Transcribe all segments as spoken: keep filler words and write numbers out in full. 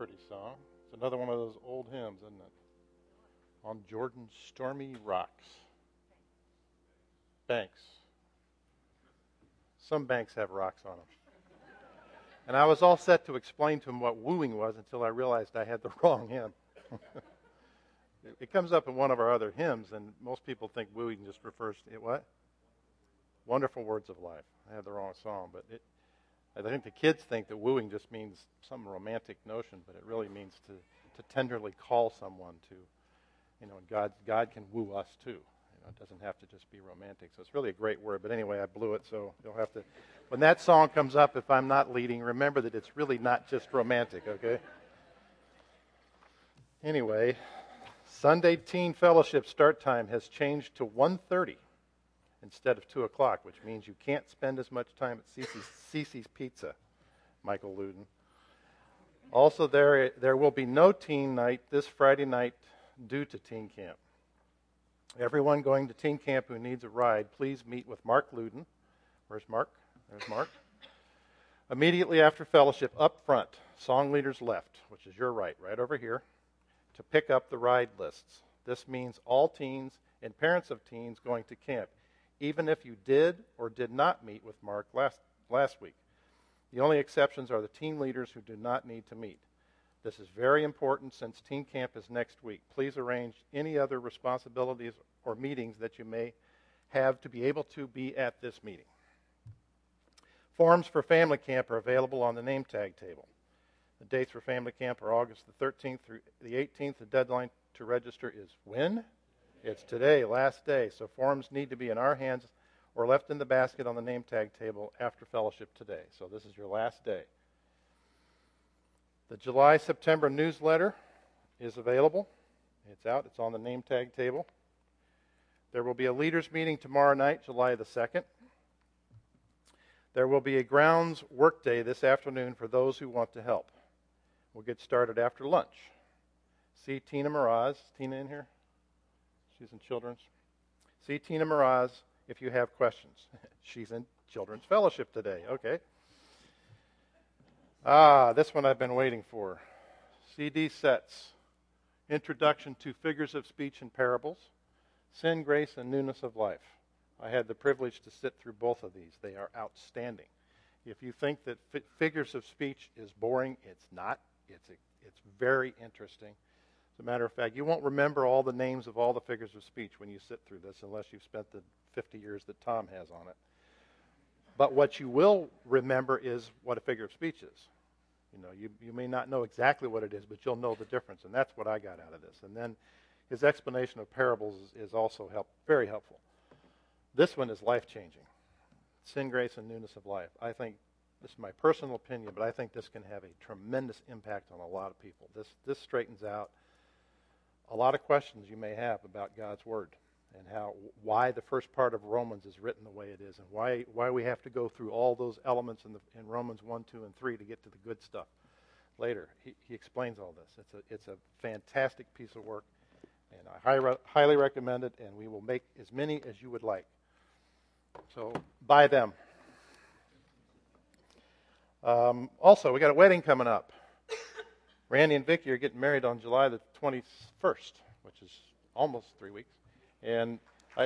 pretty song. It's another one of those old hymns, isn't it? On Jordan's stormy rocks. Banks. Some banks have rocks on them. And I was all set to explain to him what wooing was until I realized I had the wrong hymn. it, it comes up in one of our other hymns, and most people think wooing just refers to it, what? Wonderful Words of Life. I had the wrong song, but it, I think the kids think that wooing just means some romantic notion, but it really means to, to tenderly call someone to, you know, God, God can woo us too. You know, it doesn't have to just be romantic. So it's really a great word. But anyway, I blew it, so you'll have to, when that song comes up, if I'm not leading, remember that it's really not just romantic, okay? Anyway, Sunday Teen Fellowship start time has changed to one thirty instead of two o'clock, which means you can't spend as much time at Cece's, Cece's Pizza, Michael Luden. Also, there there will be no teen night this Friday night due to teen camp. Everyone going to teen camp who needs a ride, please meet with Mark Luden. Where's Mark? There's Mark. Immediately after fellowship, up front, song leaders left, which is your right, right over here, to pick up the ride lists. This means all teens and parents of teens going to camp, even if you did or did not meet with Mark last, last week. The only exceptions are the teen leaders who do not need to meet. This is very important since teen camp is next week. Please arrange any other responsibilities or meetings that you may have to be able to be at this meeting. Forms for family camp are available on the name tag table. The dates for family camp are August the thirteenth through the eighteenth. The deadline to register is when? It's today, last day. So forms need to be in our hands or left in the basket on the name tag table after fellowship today. So this is your last day. The July-September newsletter is available. It's out. It's on the name tag table. There will be a leaders meeting tomorrow night, July the second. There will be a grounds work day this afternoon for those who want to help. We'll get started after lunch. See Tina Miraz. Tina in here? She's in children's. See Tina Miraz if you have questions. She's in children's fellowship today. Okay. Ah, this one I've been waiting for. C D sets. Introduction to Figures of Speech and Parables. Sin, Grace, and Newness of Life. I had the privilege to sit through both of these. They are outstanding. If you think that fi- figures of speech is boring, it's not. It's a, it's very interesting. As a matter of fact, you won't remember all the names of all the figures of speech when you sit through this unless you've spent the fifty years that Tom has on it. But what you will remember is what a figure of speech is. You know, you, you may not know exactly what it is, but you'll know the difference, and that's what I got out of this. And then his explanation of parables is, is also help, very helpful. This one is life-changing. Sin, Grace, and Newness of Life. I think, this is my personal opinion, but I think this can have a tremendous impact on a lot of people. This this straightens out a lot of questions you may have about God's Word and how why the first part of Romans is written the way it is and why why we have to go through all those elements in the in Romans one, two, and three to get to the good stuff later. He, he explains all this. It's a it's a fantastic piece of work, and I high, highly recommend it, and we will make as many as you would like. So buy them. Um, also, we got a wedding coming up. Randy and Vicki are getting married on July the twenty-first, which is almost three weeks. And I,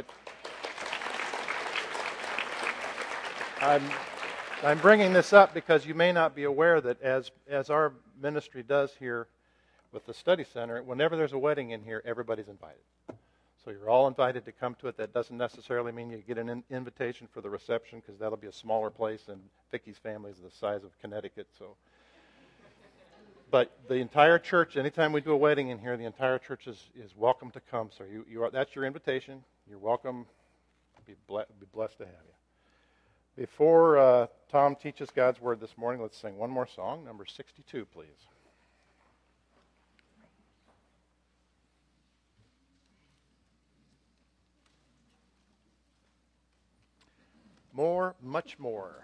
I'm, I'm bringing this up because you may not be aware that as as our ministry does here with the study center, whenever there's a wedding in here, everybody's invited. So you're all invited to come to it. That doesn't necessarily mean you get an in- invitation for the reception because that'll be a smaller place, and Vicki's family is the size of Connecticut. So, but the entire church, anytime we do a wedding in here, the entire church is, is welcome to come. So you, you are, that's your invitation. You're welcome. Be, ble- be blessed to have you. Before uh, Tom teaches God's Word this morning, let's sing one more song, number sixty-two, please. More, much more.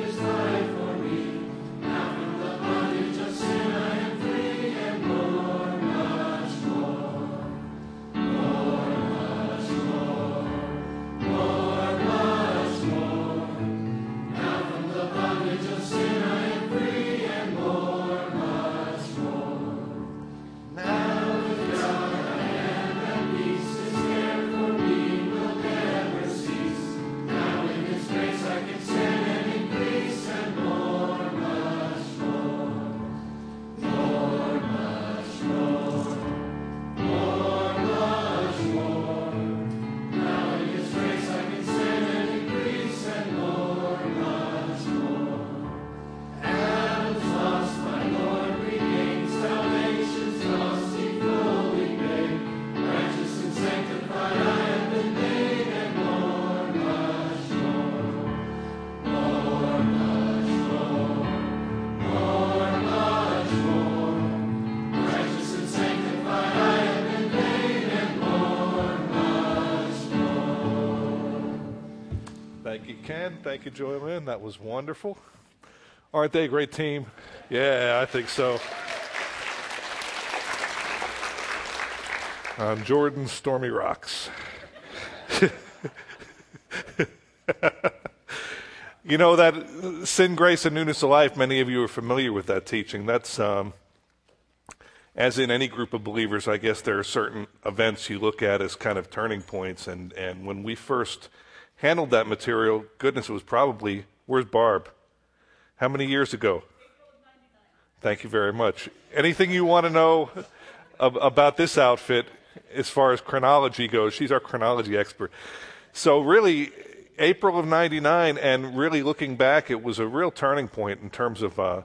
More Thank you, Ken. Thank you, Joylyn. That was wonderful. Aren't they a great team? Yeah, I think so. On Jordan, Stormy rocks. You know, that sin, grace, and newness of life, many of you are familiar with that teaching. That's, um, as in any group of believers, I guess there are certain events you look at as kind of turning points. And, and when we first handled that material, goodness, it was probably, where's Barb? How many years ago? Thank you very much. Anything you want to know ab- about this outfit as far as chronology goes? She's our chronology expert. So really, April of ninety-nine, and really looking back, it was a real turning point in terms of uh,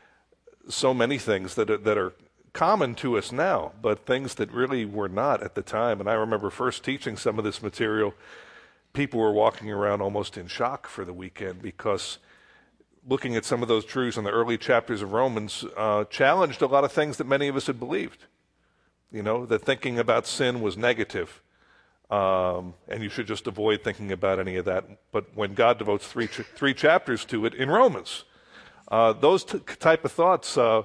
so many things that are, that are common to us now, but things that really were not at the time. And I remember first teaching some of this material, people were walking around almost in shock for the weekend because looking at some of those truths in the early chapters of Romans uh, challenged a lot of things that many of us had believed. You know, that thinking about sin was negative. Um, and you should just avoid thinking about any of that. But when God devotes three ch- three chapters to it in Romans, uh, those t- type of thoughts uh,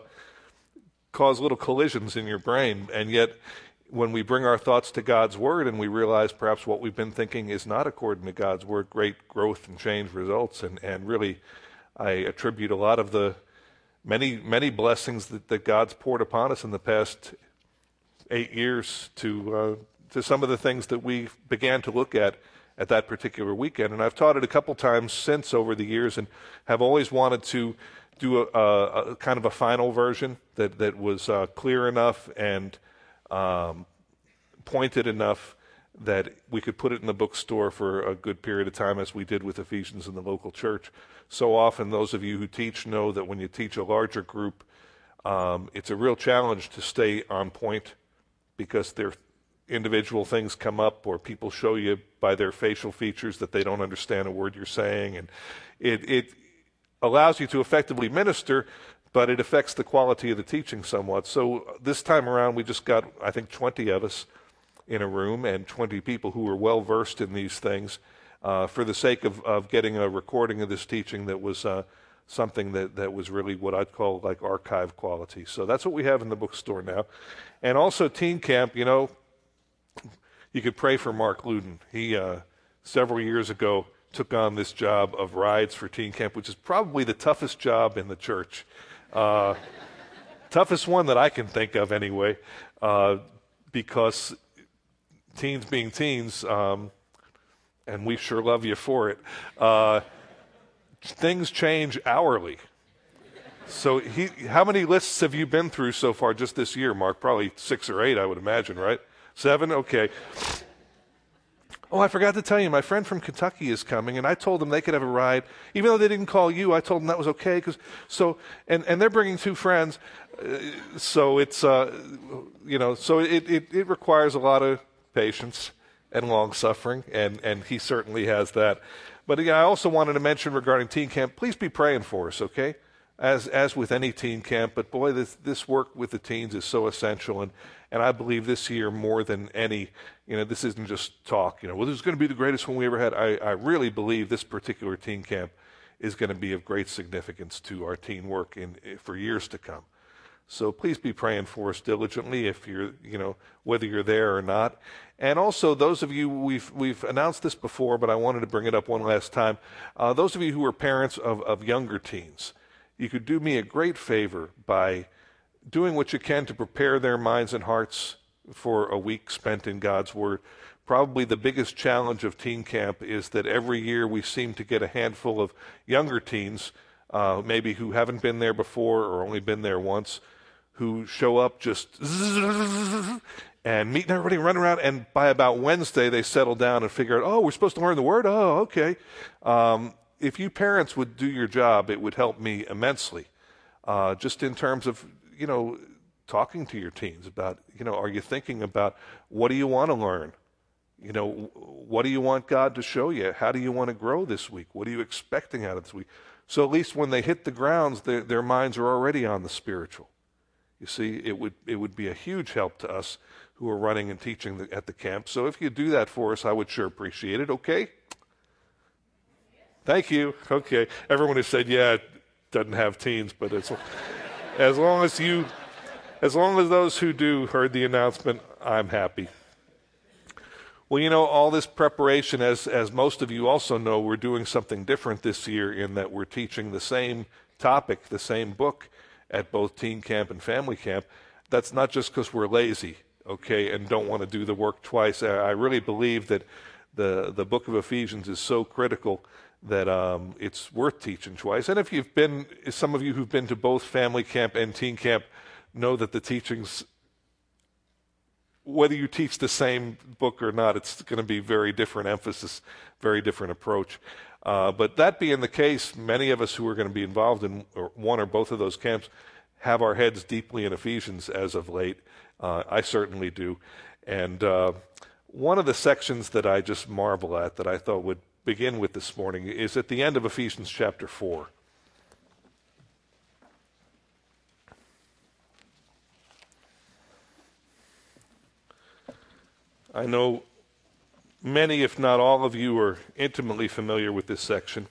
cause little collisions in your brain. And yet, when we bring our thoughts to God's Word and we realize perhaps what we've been thinking is not according to God's Word, great growth and change results. And, and really, I attribute a lot of the many, many blessings that, that God's poured upon us in the past eight years to uh, to some of the things that we began to look at at that particular weekend. And I've taught it a couple times since over the years and have always wanted to do a, a, a kind of a final version that, that was uh, clear enough and um, pointed enough that we could put it in the bookstore for a good period of time, as we did with Ephesians in the local church. So often those of you who teach know that when you teach a larger group, um, it's a real challenge to stay on point because they're individual things come up or people show you by their facial features that they don't understand a word you're saying. And it, it allows you to effectively minister, but it affects the quality of the teaching somewhat. So this time around, we just got, I think, twenty of us in a room and twenty people who were well versed in these things uh, for the sake of, of getting a recording of this teaching that was uh, something that, that was really what I'd call like archive quality. So that's what we have in the bookstore now. And also Teen Camp, you know, you could pray for Mark Luden. He, uh, several years ago, took on this job of rides for Teen Camp, which is probably the toughest job in the church. Uh, toughest one that I can think of anyway, uh, because teens being teens, um, and we sure love you for it, uh, things change hourly. So he, how many lists have you been through so far just this year, Mark? Probably six or eight, I would imagine, right? Seven? Okay. Oh, I forgot to tell you, my friend from Kentucky is coming, and I told them they could have a ride. Even though they didn't call you, I told them that was okay. Cause, so, and, and they're bringing two friends. Uh, so it's, uh, you know, so it, it, it requires a lot of patience and long suffering, and, and he certainly has that. But yeah, I also wanted to mention regarding Teen Camp, please be praying for us, okay? As as with any teen camp, but boy, this this work with the teens is so essential, and, and I believe this year more than any, you know, this isn't just talk, you know, well, this is going to be the greatest one we ever had. I, I really believe this particular teen camp is going to be of great significance to our teen work in for years to come. So please be praying for us diligently if you're, you know, whether you're there or not. And also those of you, we've we've announced this before, but I wanted to bring it up one last time. Uh, those of you who are parents of, of younger teens, you could do me a great favor by doing what you can to prepare their minds and hearts for a week spent in God's Word. Probably the biggest challenge of teen camp is that every year we seem to get a handful of younger teens, uh, maybe who haven't been there before or only been there once, who show up just and meeting everybody, run around, and by about Wednesday they settle down and figure out, oh, we're supposed to learn the Word? Oh, okay. Um, If you parents would do your job, it would help me immensely, uh, just in terms of, you know, talking to your teens about, you know, are you thinking about what do you want to learn? You know, what do you want God to show you? How do you want to grow this week? What are you expecting out of this week? So at least when they hit the grounds, their, their minds are already on the spiritual. You see, it would it would be a huge help to us who are running and teaching the, at the camp. So if you do that for us, I would sure appreciate it, okay? Thank you. Okay. Everyone has said, yeah, it doesn't have teens, but it's as long as you, as long as those who do heard the announcement, I'm happy. Well, you know, all this preparation, as as most of you also know, we're doing something different this year in that we're teaching the same topic, the same book at both teen camp and family camp. That's not just because we're lazy, okay, and don't want to do the work twice. I really believe that the the book of Ephesians is so critical that um, it's worth teaching twice. And if you've been, some of you who've been to both family camp and teen camp know that the teachings, whether you teach the same book or not, it's going to be very different emphasis, very different approach. Uh, but that being the case, many of us who are going to be involved in one or both of those camps have our heads deeply in Ephesians as of late. Uh, I certainly do. And uh, one of the sections that I just marvel at that I thought would begin with this morning is at the end of Ephesians chapter four. I know many, if not all of you, are intimately familiar with this section.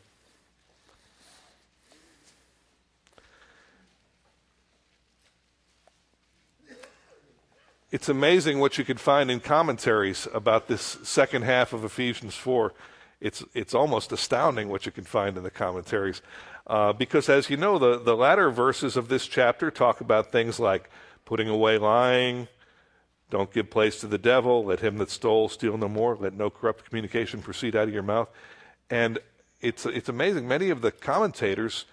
It's amazing what you can find in commentaries about this second half of Ephesians four. It's it's almost astounding what you can find in the commentaries. Uh, because as you know, the, the latter verses of this chapter talk about things like putting away lying, don't give place to the devil, let him that stole steal no more, let no corrupt communication proceed out of your mouth. And it's it's amazing. Many of the commentators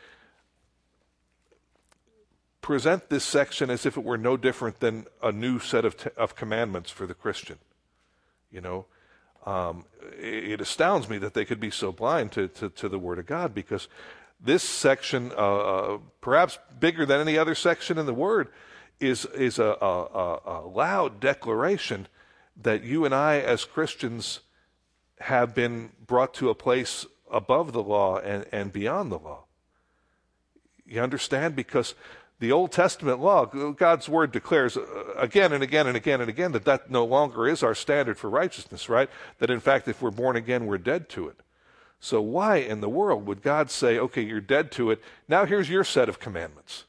present this section as if it were no different than a new set of t- of commandments for the Christian. You know, um, it, it astounds me that they could be so blind to, to, to the Word of God, because this section, uh, perhaps bigger than any other section in the Word, is is a, a, a loud declaration that you and I as Christians have been brought to a place above the law and, and beyond the law. You understand? Because the Old Testament law, God's Word declares again and again and again and again that that no longer is our standard for righteousness, right? That in fact, if we're born again, we're dead to it. So why in the world would God say, okay, you're dead to it, now here's your set of commandments?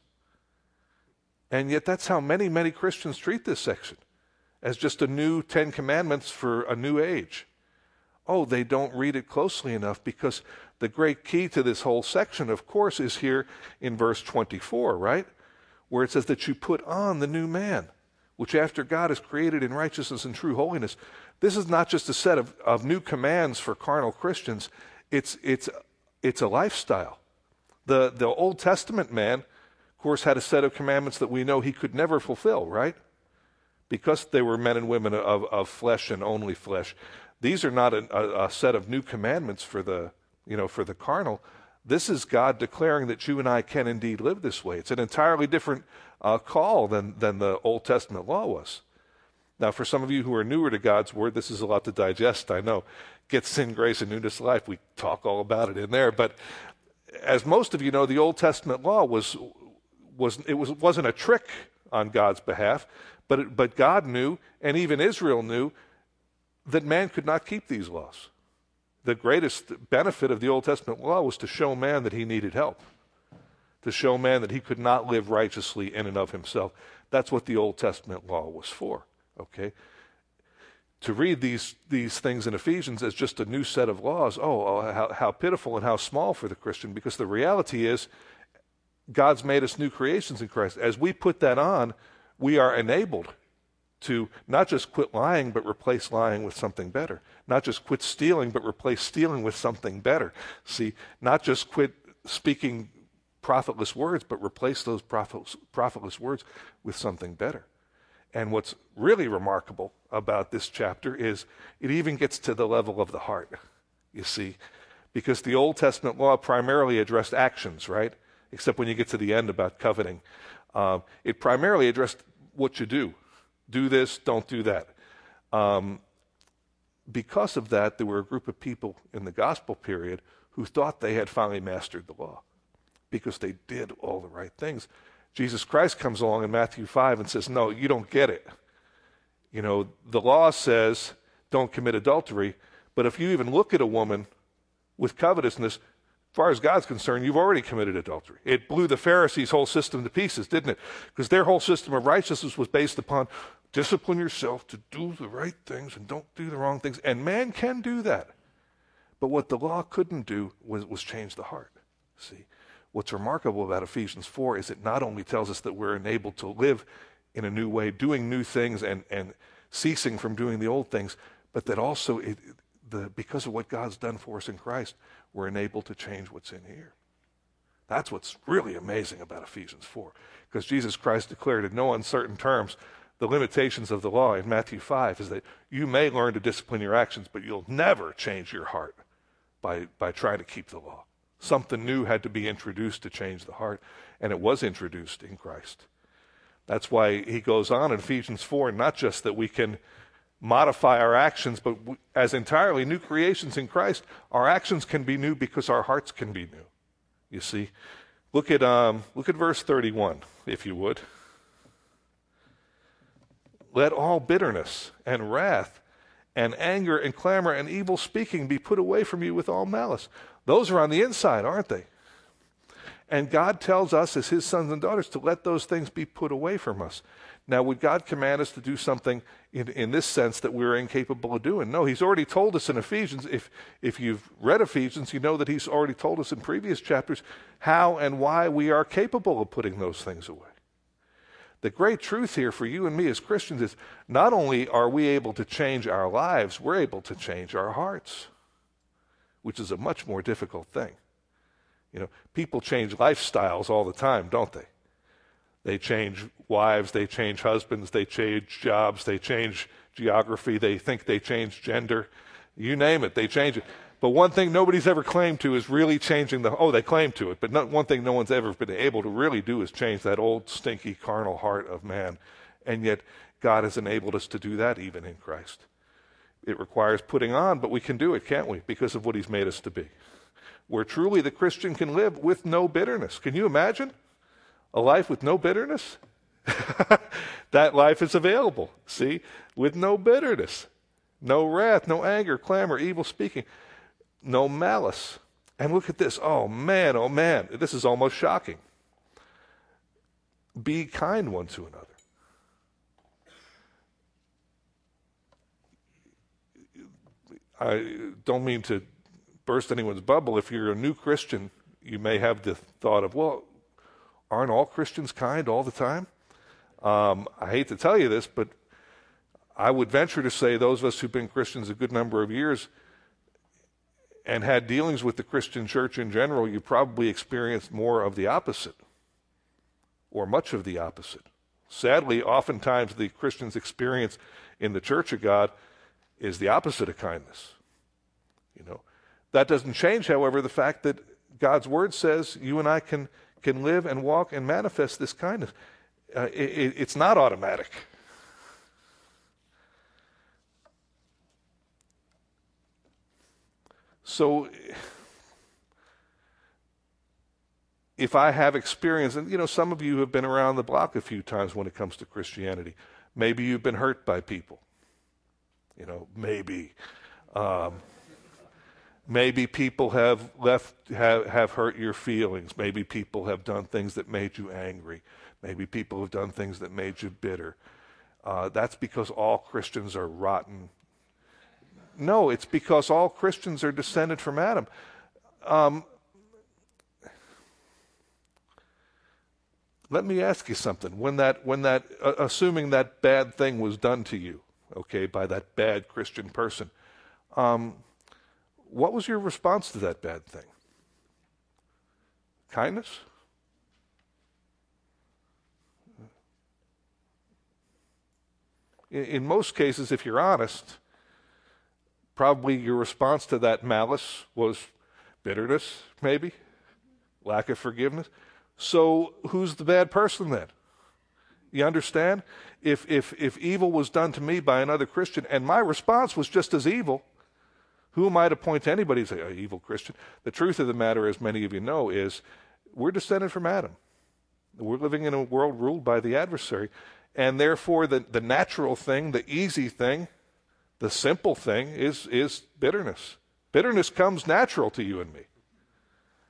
And yet that's how many, many Christians treat this section, as just a new Ten Commandments for a new age. Oh, they don't read it closely enough, because the great key to this whole section, of course, is here in verse twenty-four, right? Where it says that you put on the new man, which after God is created in righteousness and true holiness. This is not just a set of, of new commands for carnal Christians. It's, it's, it's a lifestyle. The, the Old Testament man, of course, had a set of commandments that we know he could never fulfill, right? Because they were men and women of, of flesh and only flesh. These are not a, a, a set of new commandments for the, you know, for the carnal. This is God declaring that you and I can indeed live this way. It's an entirely different uh, call than, than the Old Testament law was. Now, for some of you who are newer to God's Word, this is a lot to digest, I know. Get sin, grace, and newness of life. We talk all about it in there. But as most of you know, the Old Testament law was, was it was, wasn't a trick on God's behalf, but, it, but God knew, and even Israel knew, that man could not keep these laws. The greatest benefit of the Old Testament law was to show man that he needed help, to show man that he could not live righteously in and of himself. That's what the Old Testament law was for, okay? To read these, these things in Ephesians as just a new set of laws, oh, oh how, how pitiful and how small for the Christian, because the reality is God's made us new creations in Christ. As we put that on, we are enabled to not just quit lying, but replace lying with something better. Not just quit stealing, but replace stealing with something better. See, not just quit speaking profitless words, but replace those profit, profitless words with something better. And what's really remarkable about this chapter is it even gets to the level of the heart, you see, because the Old Testament law primarily addressed actions, right? Except when you get to the end about coveting. Um, it primarily addressed what you do. Do this, don't do that. Um, because of that, there were a group of people in the gospel period who thought they had finally mastered the law because they did all the right things. Jesus Christ comes along in Matthew five and says, no, you don't get it. You know, the law says don't commit adultery, but if you even look at a woman with covetousness, far as God's concerned, you've already committed adultery. It blew the Pharisees' whole system to pieces, didn't it? Because their whole system of righteousness was based upon discipline yourself to do the right things and don't do the wrong things. And man can do that. But what the law couldn't do was, was change the heart. See, what's remarkable about Ephesians four is it not only tells us that we're enabled to live in a new way, doing new things and, and ceasing from doing the old things, but that also, it, the, because of what God's done for us in Christ, we're enabled to change what's in here. That's what's really amazing about Ephesians four, because Jesus Christ declared in no uncertain terms the limitations of the law in Matthew five is that you may learn to discipline your actions, but you'll never change your heart by, by trying to keep the law. Something new had to be introduced to change the heart, and it was introduced in Christ. That's why he goes on in Ephesians four, not just that we can modify our actions, but we, as entirely new creations in Christ, our actions can be new because our hearts can be new. You see, look at um, look at verse thirty-one, if you would. Let all bitterness and wrath and anger and clamor and evil speaking be put away from you with all malice. Those are on the inside, aren't they? And God tells us as his sons and daughters to let those things be put away from us. Now, would God command us to do something in, in this sense that we're incapable of doing? No, he's already told us in Ephesians. If, if you've read Ephesians, you know that he's already told us in previous chapters how and why we are capable of putting those things away. The great truth here for you and me as Christians is not only are we able to change our lives, we're able to change our hearts, which is a much more difficult thing. You know, people change lifestyles all the time, don't they? They change wives, they change husbands, they change jobs, they change geography, they think they change gender. You name it, they change it. But one thing nobody's ever claimed to is really changing the, oh, they claim to it, but not, one thing no one's ever been able to really do is change that old, stinky, carnal heart of man. And yet, God has enabled us to do that even in Christ. It requires putting on, but we can do it, can't we? Because of what he's made us to be. Where truly the Christian can live with no bitterness. Can you imagine a life with no bitterness? That life is available, see? With no bitterness, no wrath, no anger, clamor, evil speaking. No malice. And look at this. Oh, man, oh, man. This is almost shocking. Be kind one to another. I don't mean to burst anyone's bubble. If you're a new Christian, you may have the thought of, well, aren't all Christians kind all the time? Um, I hate to tell you this, but I would venture to say those of us who've been Christians a good number of years and had dealings with the Christian church in general, you probably experienced more of the opposite, or much of the opposite. Sadly, oftentimes the Christian's experience in the Church of God is the opposite of kindness. You know, that doesn't change, however, the fact that God's Word says you and I can can live and walk and manifest this kindness. Uh, it, it's not automatic. So, if I have experience, and you know, some of you have been around the block a few times when it comes to Christianity. Maybe you've been hurt by people. You know, maybe. Um, maybe people have left, have, have hurt your feelings. Maybe people have done things that made you angry. Maybe people have done things that made you bitter. Uh, that's because all Christians are rotten. No, it's because all Christians are descended from Adam. Um, let me ask you something. When that, when that, uh, assuming that bad thing was done to you, okay, by that bad Christian person, um, what was your response to that bad thing? Kindness? In, in most cases, if you're honest, probably your response to that malice was bitterness, maybe, lack of forgiveness. So who's the bad person then? You understand? If if if evil was done to me by another Christian and my response was just as evil, who am I to point to anybody and say, oh, evil Christian? The truth of the matter, as many of you know, is we're descended from Adam. We're living in a world ruled by the adversary. And therefore, the, the natural thing, the easy thing, the simple thing is, is bitterness. Bitterness comes natural to you and me.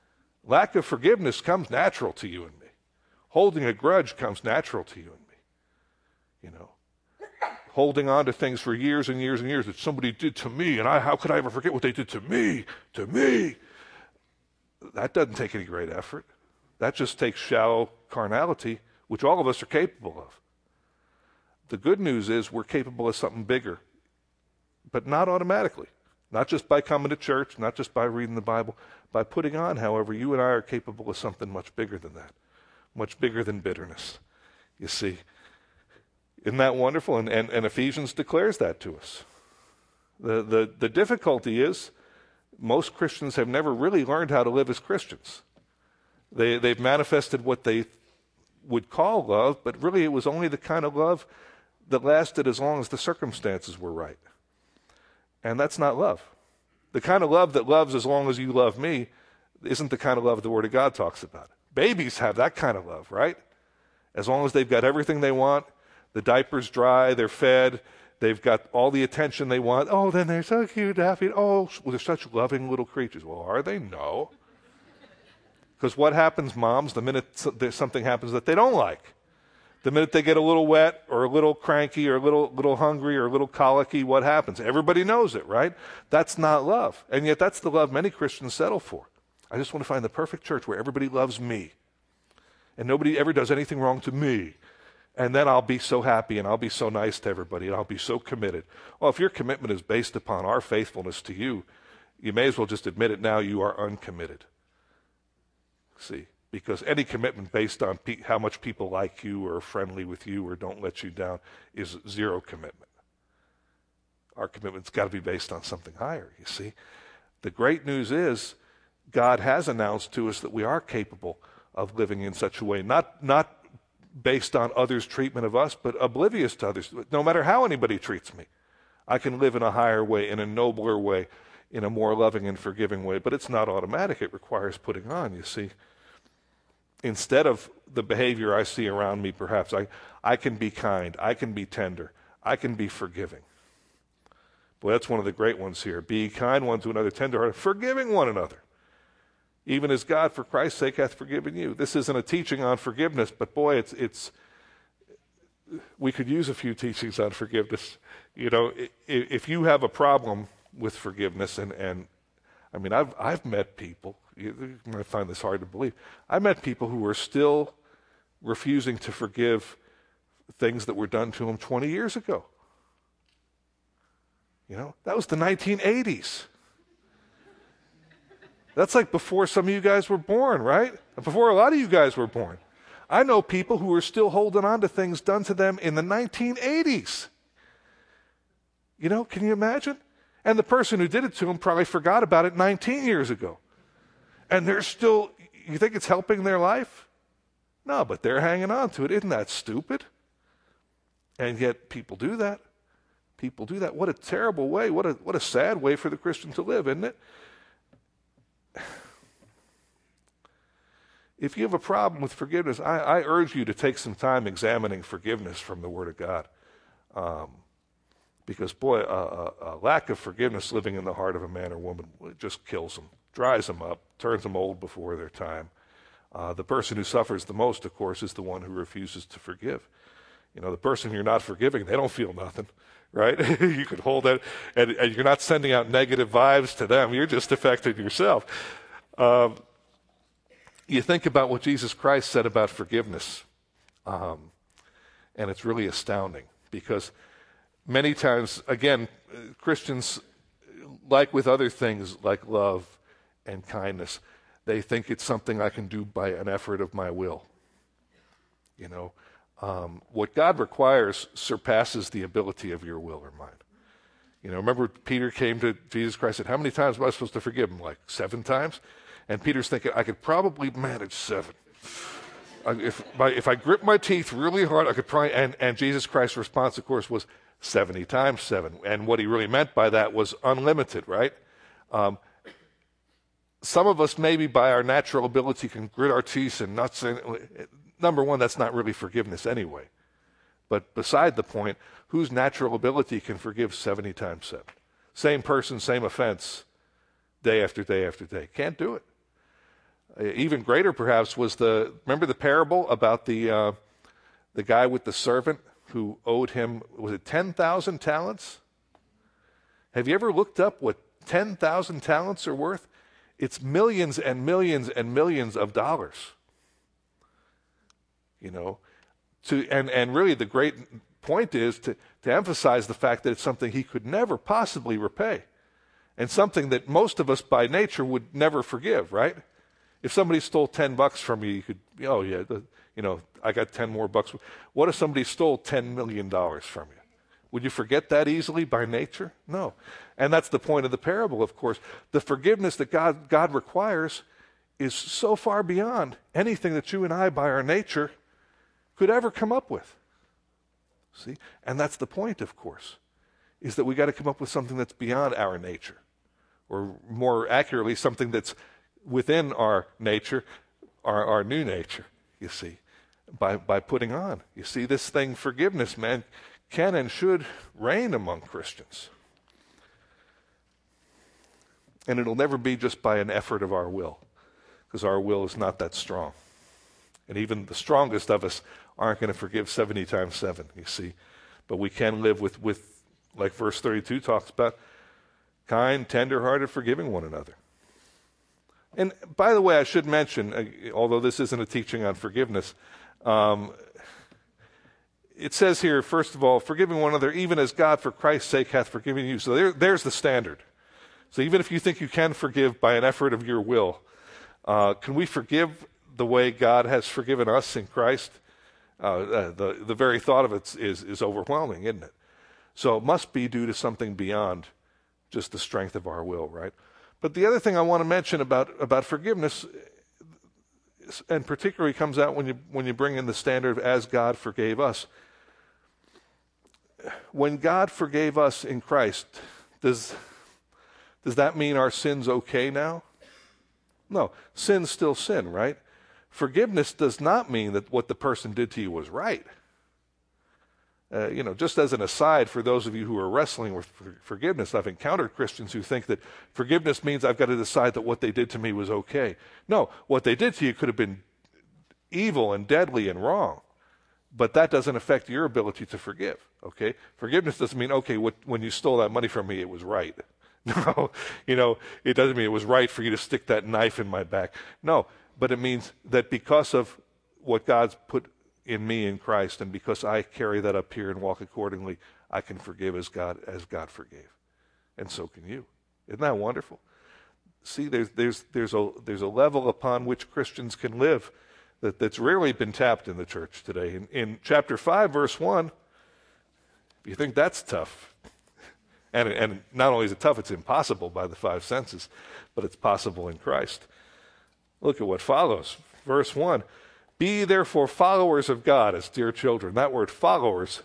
Lack of forgiveness comes natural to you and me. Holding a grudge comes natural to you and me. You know, holding on to things for years and years and years that somebody did to me, and I, how could I ever forget what they did to me, to me? That doesn't take any great effort. That just takes shallow carnality, which all of us are capable of. The good news is we're capable of something bigger, but not automatically. Not just by coming to church, not just by reading the Bible, by putting on, however, you and I are capable of something much bigger than that, much bigger than bitterness, you see. Isn't that wonderful? And, and, and Ephesians declares that to us. The, the, the difficulty is most Christians have never really learned how to live as Christians. They, they've manifested what they would call love, but really it was only the kind of love that lasted as long as the circumstances were right. And that's not love. The kind of love that loves as long as you love me isn't the kind of love the Word of God talks about. Babies have that kind of love, right? As long as they've got everything they want, the diaper's dry, they're fed, they've got all the attention they want. Oh, then they're so cute, happy. Oh, well, they're such loving little creatures. Well, are they? No. Because what happens, moms, the minute something happens that they don't like? The minute they get a little wet or a little cranky or a little, little hungry or a little colicky, what happens? Everybody knows it, right? That's not love. And yet that's the love many Christians settle for. I just want to find the perfect church where everybody loves me and nobody ever does anything wrong to me. And then I'll be so happy and I'll be so nice to everybody and I'll be so committed. Well, if your commitment is based upon our faithfulness to you, you may as well just admit it now, you are uncommitted. See? Because any commitment based on pe- how much people like you or are friendly with you or don't let you down is zero commitment. Our commitment's got to be based on something higher, you see. The great news is God has announced to us that we are capable of living in such a way, not, not based on others' treatment of us, but oblivious to others. No matter how anybody treats me, I can live in a higher way, in a nobler way, in a more loving and forgiving way. But it's not automatic. It requires putting on, you see. Instead of the behavior I see around me, perhaps, I, I can be kind, I can be tender, I can be forgiving. Boy, that's one of the great ones here. Be kind one to another, tenderhearted, forgiving one another. Even as God, for Christ's sake, hath forgiven you. This isn't a teaching on forgiveness, but boy, it's, it's we could use a few teachings on forgiveness. You know, if you have a problem with forgiveness, and, and I mean, I've, I've met people, you might find this hard to believe. I met people who were still refusing to forgive things that were done to them twenty years ago. You know, that was the nineteen eighties. That's like before some of you guys were born, right? Before a lot of you guys were born. I know people who are still holding on to things done to them in the nineteen eighties. You know, can you imagine? And the person who did it to them probably forgot about it nineteen years ago. And they're still, you think it's helping their life? No, but they're hanging on to it. Isn't that stupid? And yet people do that. People do that. What a terrible way. What a, what a sad way for the Christian to live, isn't it? If you have a problem with forgiveness, I, I urge you to take some time examining forgiveness from the Word of God. Um, because, boy, a, a, a lack of forgiveness living in the heart of a man or woman, it just kills them, dries them up, turns them old before their time. Uh, the person who suffers the most, of course, is the one who refuses to forgive. You know, the person you're not forgiving, they don't feel nothing, right? You could hold that, and, and you're not sending out negative vibes to them. You're just affected yourself. Um, you think about what Jesus Christ said about forgiveness, um, and it's really astounding because many times, again, Christians, like with other things like love and kindness, they think it's something I can do by an effort of my will. You know, um, what God requires surpasses the ability of your will or mine. You know, remember Peter came to Jesus Christ and said, how many times am I supposed to forgive him? Like seven times? And Peter's thinking, I could probably manage seven. If, my, if I grip my teeth really hard, I could probably, and, and Jesus Christ's response, of course, was seventy times seven. And what he really meant by that was unlimited, right? Um, some of us maybe by our natural ability can grit our teeth and not say, number one, that's not really forgiveness anyway. But beside the point, whose natural ability can forgive seventy times seven? Same person, same offense, day after day after day. Can't do it. Uh, even greater, perhaps, was the, remember the parable about the, uh, the guy with the servant who owed him, was it ten thousand talents? Have you ever looked up what ten thousand talents are worth? It's millions and millions and millions of dollars. You know, to, and, and really the great point is to, to emphasize the fact that it's something he could never possibly repay, and something that most of us by nature would never forgive, right? If somebody stole ten bucks from you, you could, oh yeah, the, you know, I got ten more bucks. What if somebody stole ten million dollars from you? Would you forget that easily by nature? No. And that's the point of the parable, of course. The forgiveness that God, God requires is so far beyond anything that you and I, by our nature, could ever come up with. See? And that's the point, of course, is that we got to come up with something that's beyond our nature, or more accurately, something that's within our nature, our, our new nature, you see, by, by putting on. You see, this thing, forgiveness, man, can and should reign among Christians. And it'll never be just by an effort of our will, because our will is not that strong. And even the strongest of us aren't going to forgive seventy times seven, you see. But we can live with, with, like verse thirty-two talks about, kind, tender-hearted, forgiving one another. And by the way, I should mention, uh, although this isn't a teaching on forgiveness, um, it says here, first of all, forgiving one another, even as God for Christ's sake hath forgiven you. So there, there's the standard. So even if you think you can forgive by an effort of your will, uh, can we forgive the way God has forgiven us in Christ? Uh, the, the very thought of it is, is overwhelming, isn't it? So it must be due to something beyond just the strength of our will, right? But the other thing I want to mention about, about forgiveness, and particularly comes out when you, when you bring in the standard of as God forgave us. When God forgave us in Christ, does, does that mean our sin's okay now? No, sin's still sin, right? Forgiveness does not mean that what the person did to you was right. Uh, you know, just as an aside, for those of you who are wrestling with for- forgiveness, I've encountered Christians who think that forgiveness means I've got to decide that what they did to me was okay. No, what they did to you could have been evil and deadly and wrong, but that doesn't affect your ability to forgive, okay? Forgiveness doesn't mean, okay, what, when you stole that money from me, it was right. No, you know, it doesn't mean it was right for you to stick that knife in my back. No, but it means that because of what God's put in me in Christ, and because I carry that up here and walk accordingly, I can forgive as God as God forgave, and so can you. Isn't that wonderful? See, there's there's there's a there's a level upon which Christians can live that, that's rarely been tapped in the church today. In, in chapter five, verse one, if you think that's tough, and and not only is it tough, it's impossible by the five senses, but it's possible in Christ. Look at what follows. Verse one. Be therefore followers of God as dear children. That word followers,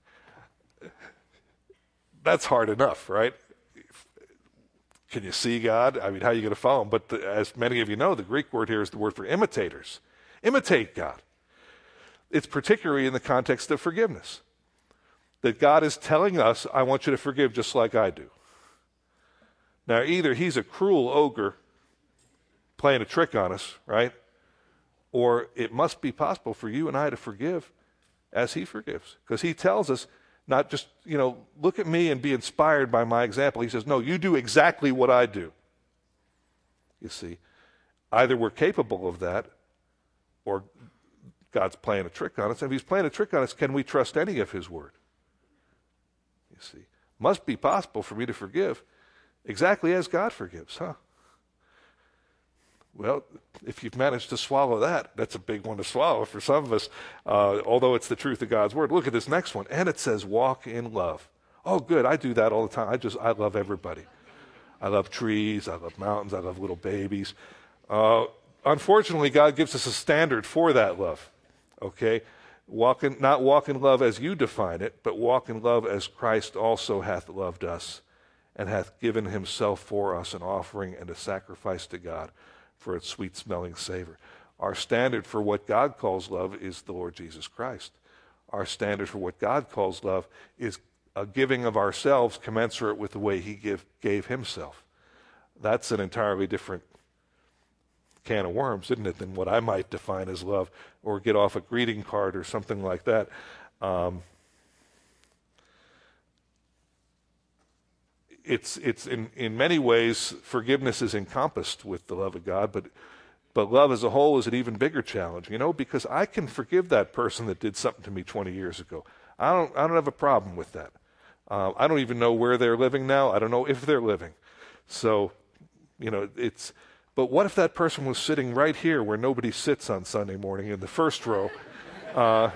that's hard enough, right? Can you see God? I mean, how are you going to follow him? But the, as many of you know, the Greek word here is the word for imitators. Imitate God. It's particularly in the context of forgiveness. That God is telling us, I want you to forgive just like I do. Now, either he's a cruel ogre playing a trick on us, right? Or it must be possible for you and I to forgive as he forgives. Because he tells us not just, you know, look at me and be inspired by my example. He says, no, you do exactly what I do. You see, either we're capable of that or God's playing a trick on us. If he's playing a trick on us, can we trust any of his word? You see, must be possible for me to forgive exactly as God forgives, huh? Well, if you've managed to swallow that, that's a big one to swallow for some of us, uh, although it's the truth of God's word. Look at this next one. And it says, walk in love. Oh, good. I do that all the time. I just, I love everybody. I love trees. I love mountains. I love little babies. Uh, unfortunately, God gives us a standard for that love, okay? Walk in, not walk in love as you define it, but walk in love as Christ also hath loved us and hath given himself for us an offering and a sacrifice to God for its sweet-smelling savor. Our standard for what God calls love is the Lord Jesus Christ. Our standard for what God calls love is a giving of ourselves commensurate with the way he give, gave himself. That's an entirely different can of worms, isn't it, than what I might define as love, or get off a greeting card or something like that. Um, it's it's in, in many ways, forgiveness is encompassed with the love of God, but but love as a whole is an even bigger challenge, you know, because I can forgive that person that did something to me twenty years ago. I don't I don't have a problem with that. Uh, I don't even know where they're living now. I don't know if they're living. So, you know, it's, but what if that person was sitting right here where nobody sits on Sunday morning in the first row? Uh,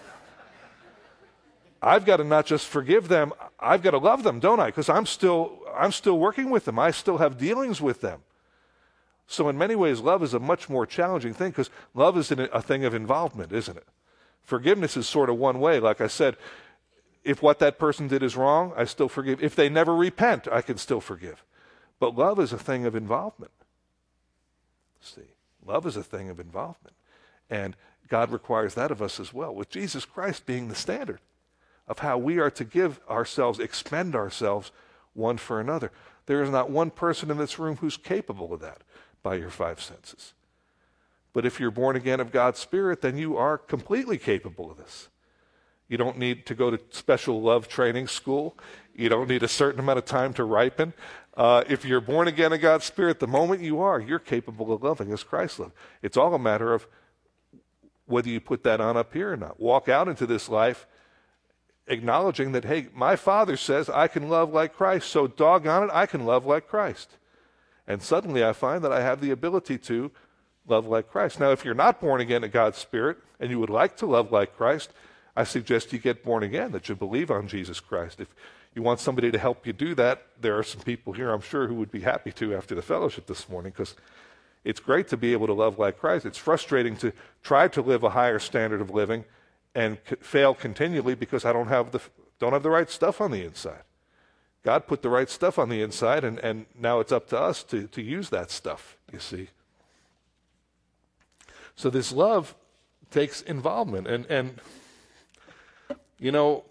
I've got to not just forgive them, I've got to love them, don't I? Because I'm still, I'm still working with them. I still have dealings with them. So in many ways, love is a much more challenging thing, because love is a thing of involvement, isn't it? Forgiveness is sort of one way. Like I said, if what that person did is wrong, I still forgive. If they never repent, I can still forgive. But love is a thing of involvement. See, love is a thing of involvement. And God requires that of us as well, with Jesus Christ being the standard of how we are to give ourselves, expend ourselves one for another. There is not one person in this room who's capable of that by your five senses. But if you're born again of God's Spirit, then you are completely capable of this. You don't need to go to special love training school. You don't need a certain amount of time to ripen. Uh, if you're born again of God's Spirit, the moment you are, you're capable of loving as Christ loved. It's all a matter of whether you put that on up here or not. Walk out into this life acknowledging that, hey, my Father says I can love like Christ, so doggone it, I can love like Christ. And suddenly I find that I have the ability to love like Christ. Now, if you're not born again of God's Spirit and you would like to love like Christ, I suggest you get born again, that you believe on Jesus Christ. If you want somebody to help you do that, there are some people here, I'm sure, who would be happy to after the fellowship this morning, because it's great to be able to love like Christ. It's frustrating to try to live a higher standard of living and c- fail continually because I don't have the don't have the right stuff on the inside. God put the right stuff on the inside, and, and now it's up to us to, to use that stuff, you see. So this love takes involvement. And, and you know,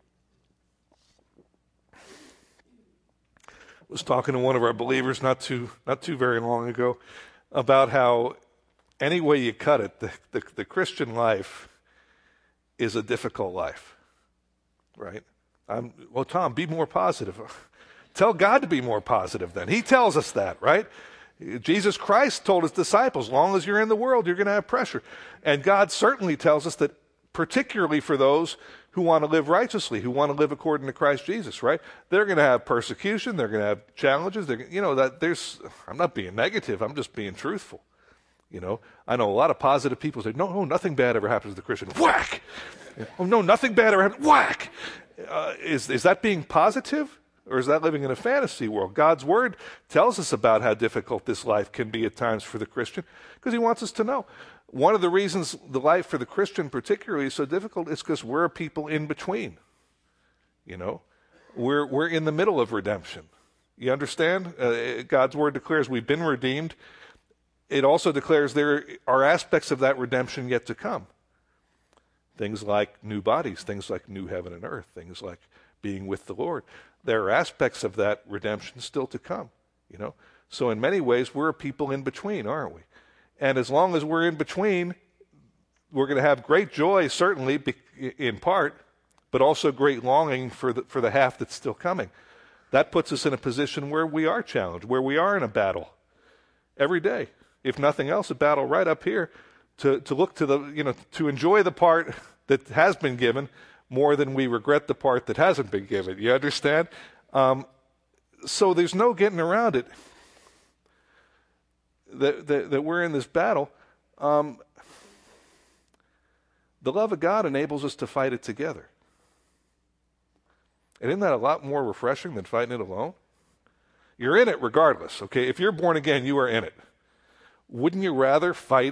I was talking to one of our believers not too not too very long ago about how any way you cut it, the, the, the Christian life is a difficult life, right? I'm, well, Tom, be more positive. Tell God to be more positive then. He tells us that, right? Jesus Christ told his disciples, as long as you're in the world, you're going to have pressure. And God certainly tells us that, particularly for those who want to live righteously, who want to live according to Christ Jesus, right? They're going to have persecution. They're going to have challenges. They're, you know, that there's, I'm not being negative. I'm just being truthful. You know, I know a lot of positive people say, no, no, nothing bad ever happens to the Christian. Whack! Oh, no, nothing bad ever happens. Whack! Uh, is, is that being positive? Or is that living in a fantasy world? God's Word tells us about how difficult this life can be at times for the Christian, because he wants us to know. One of the reasons the life for the Christian particularly is so difficult is because we're a people in between. You know, we're, we're in the middle of redemption. You understand? Uh, God's Word declares we've been redeemed. It also declares there are aspects of that redemption yet to come. Things like new bodies, things like new heaven and earth, things like being with the Lord. There are aspects of that redemption still to come, you know. So in many ways, we're a people in between, aren't we? And as long as we're in between, we're going to have great joy, certainly, in part, but also great longing for the, for the half that's still coming. That puts us in a position where we are challenged, where we are in a battle every day. If nothing else, a battle right up here to, to look to the, you know, to enjoy the part that has been given more than we regret the part that hasn't been given. You understand? Um, so there's no getting around it that, that, that we're in this battle. Um, the love of God enables us to fight it together. And isn't that a lot more refreshing than fighting it alone? You're in it regardless, okay? If you're born again, you are in it. Wouldn't you rather fight